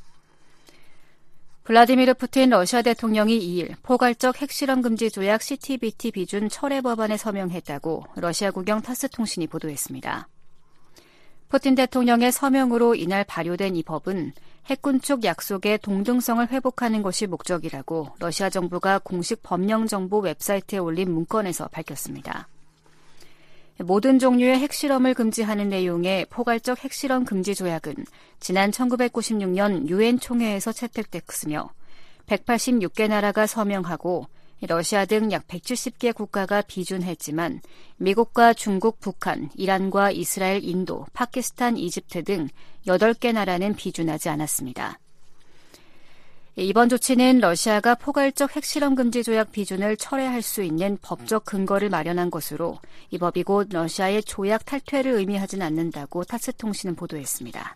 블라디미르 푸틴 러시아 대통령이 이일 포괄적 핵실험 금지 조약 씨티비티 비준 철회 법안에 서명했다고 러시아 국영 타스 통신이 보도했습니다. 푸틴 대통령의 서명으로 이날 발효된 이 법은 핵군축 약속의 동등성을 회복하는 것이 목적이라고 러시아 정부가 공식 법령정보 웹사이트에 올린 문건에서 밝혔습니다. 모든 종류의 핵실험을 금지하는 내용의 포괄적 핵실험 금지 조약은 지난 천구백구십육 년 유엔 총회에서 채택됐으며 백팔십육 개 나라가 서명하고 러시아 등 약 백칠십 개 국가가 비준했지만 미국과 중국, 북한, 이란과 이스라엘, 인도, 파키스탄, 이집트 등 여덟 개 나라는 비준하지 않았습니다. 이번 조치는 러시아가 포괄적 핵실험 금지 조약 비준을 철회할 수 있는 법적 근거를 마련한 것으로 이 법이 곧 러시아의 조약 탈퇴를 의미하진 않는다고 타스 통신은 보도했습니다.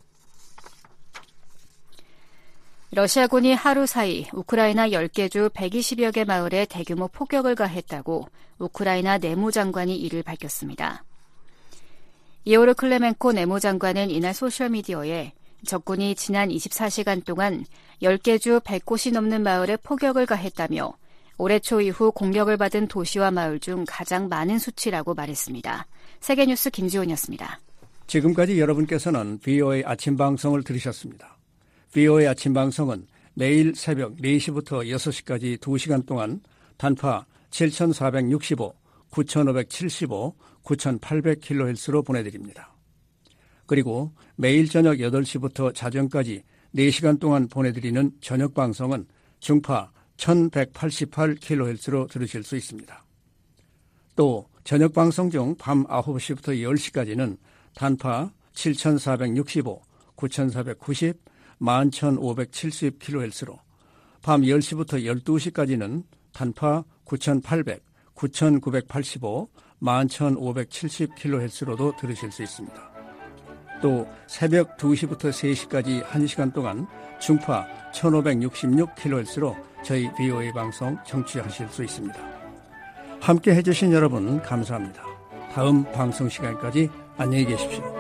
러시아군이 하루 사이 우크라이나 열 개 주 백이십여 개 마을에 대규모 폭격을 가했다고 우크라이나 내무장관이 이를 밝혔습니다. 이오르 클레멘코 내무장관은 이날 소셜미디어에 적군이 지난 이십사 시간 동안 열 개 주 백 곳이 넘는 마을에 폭격을 가했다며 올해 초 이후 공격을 받은 도시와 마을 중 가장 많은 수치라고 말했습니다. 세계뉴스 김지훈이었습니다. 지금까지 여러분께서는 브이오에이 아침 방송을 들으셨습니다. 브이오에이 아침 방송은 매일 새벽 네 시부터 여섯 시까지 두 시간 동안 단파 칠천사백육십오, 구천오백칠십오, 구천팔백 킬로헤르츠로 보내드립니다. 그리고 매일 저녁 여덟 시부터 자정까지 네 시간 동안 보내드리는 저녁 방송은 중파 천백팔십팔 킬로헤르츠로 들으실 수 있습니다. 또 저녁 방송 중 밤 아홉 시부터 열 시까지는 단파 칠천사백육십오, 구천사백구십, 만 천오백칠십 킬로헤르츠로, 밤 열 시부터 열두 시까지는 단파 구천팔백, 구천구백팔십오, 만 천오백칠십 킬로헤르츠로도 들으실 수 있습니다. 또 새벽 두 시부터 세 시까지 한 시간 동안 중파 천오백육십육 킬로헤르츠로 저희 비오에이 방송 청취하실 수 있습니다. 함께 해주신 여러분 감사합니다. 다음 방송 시간까지 안녕히 계십시오.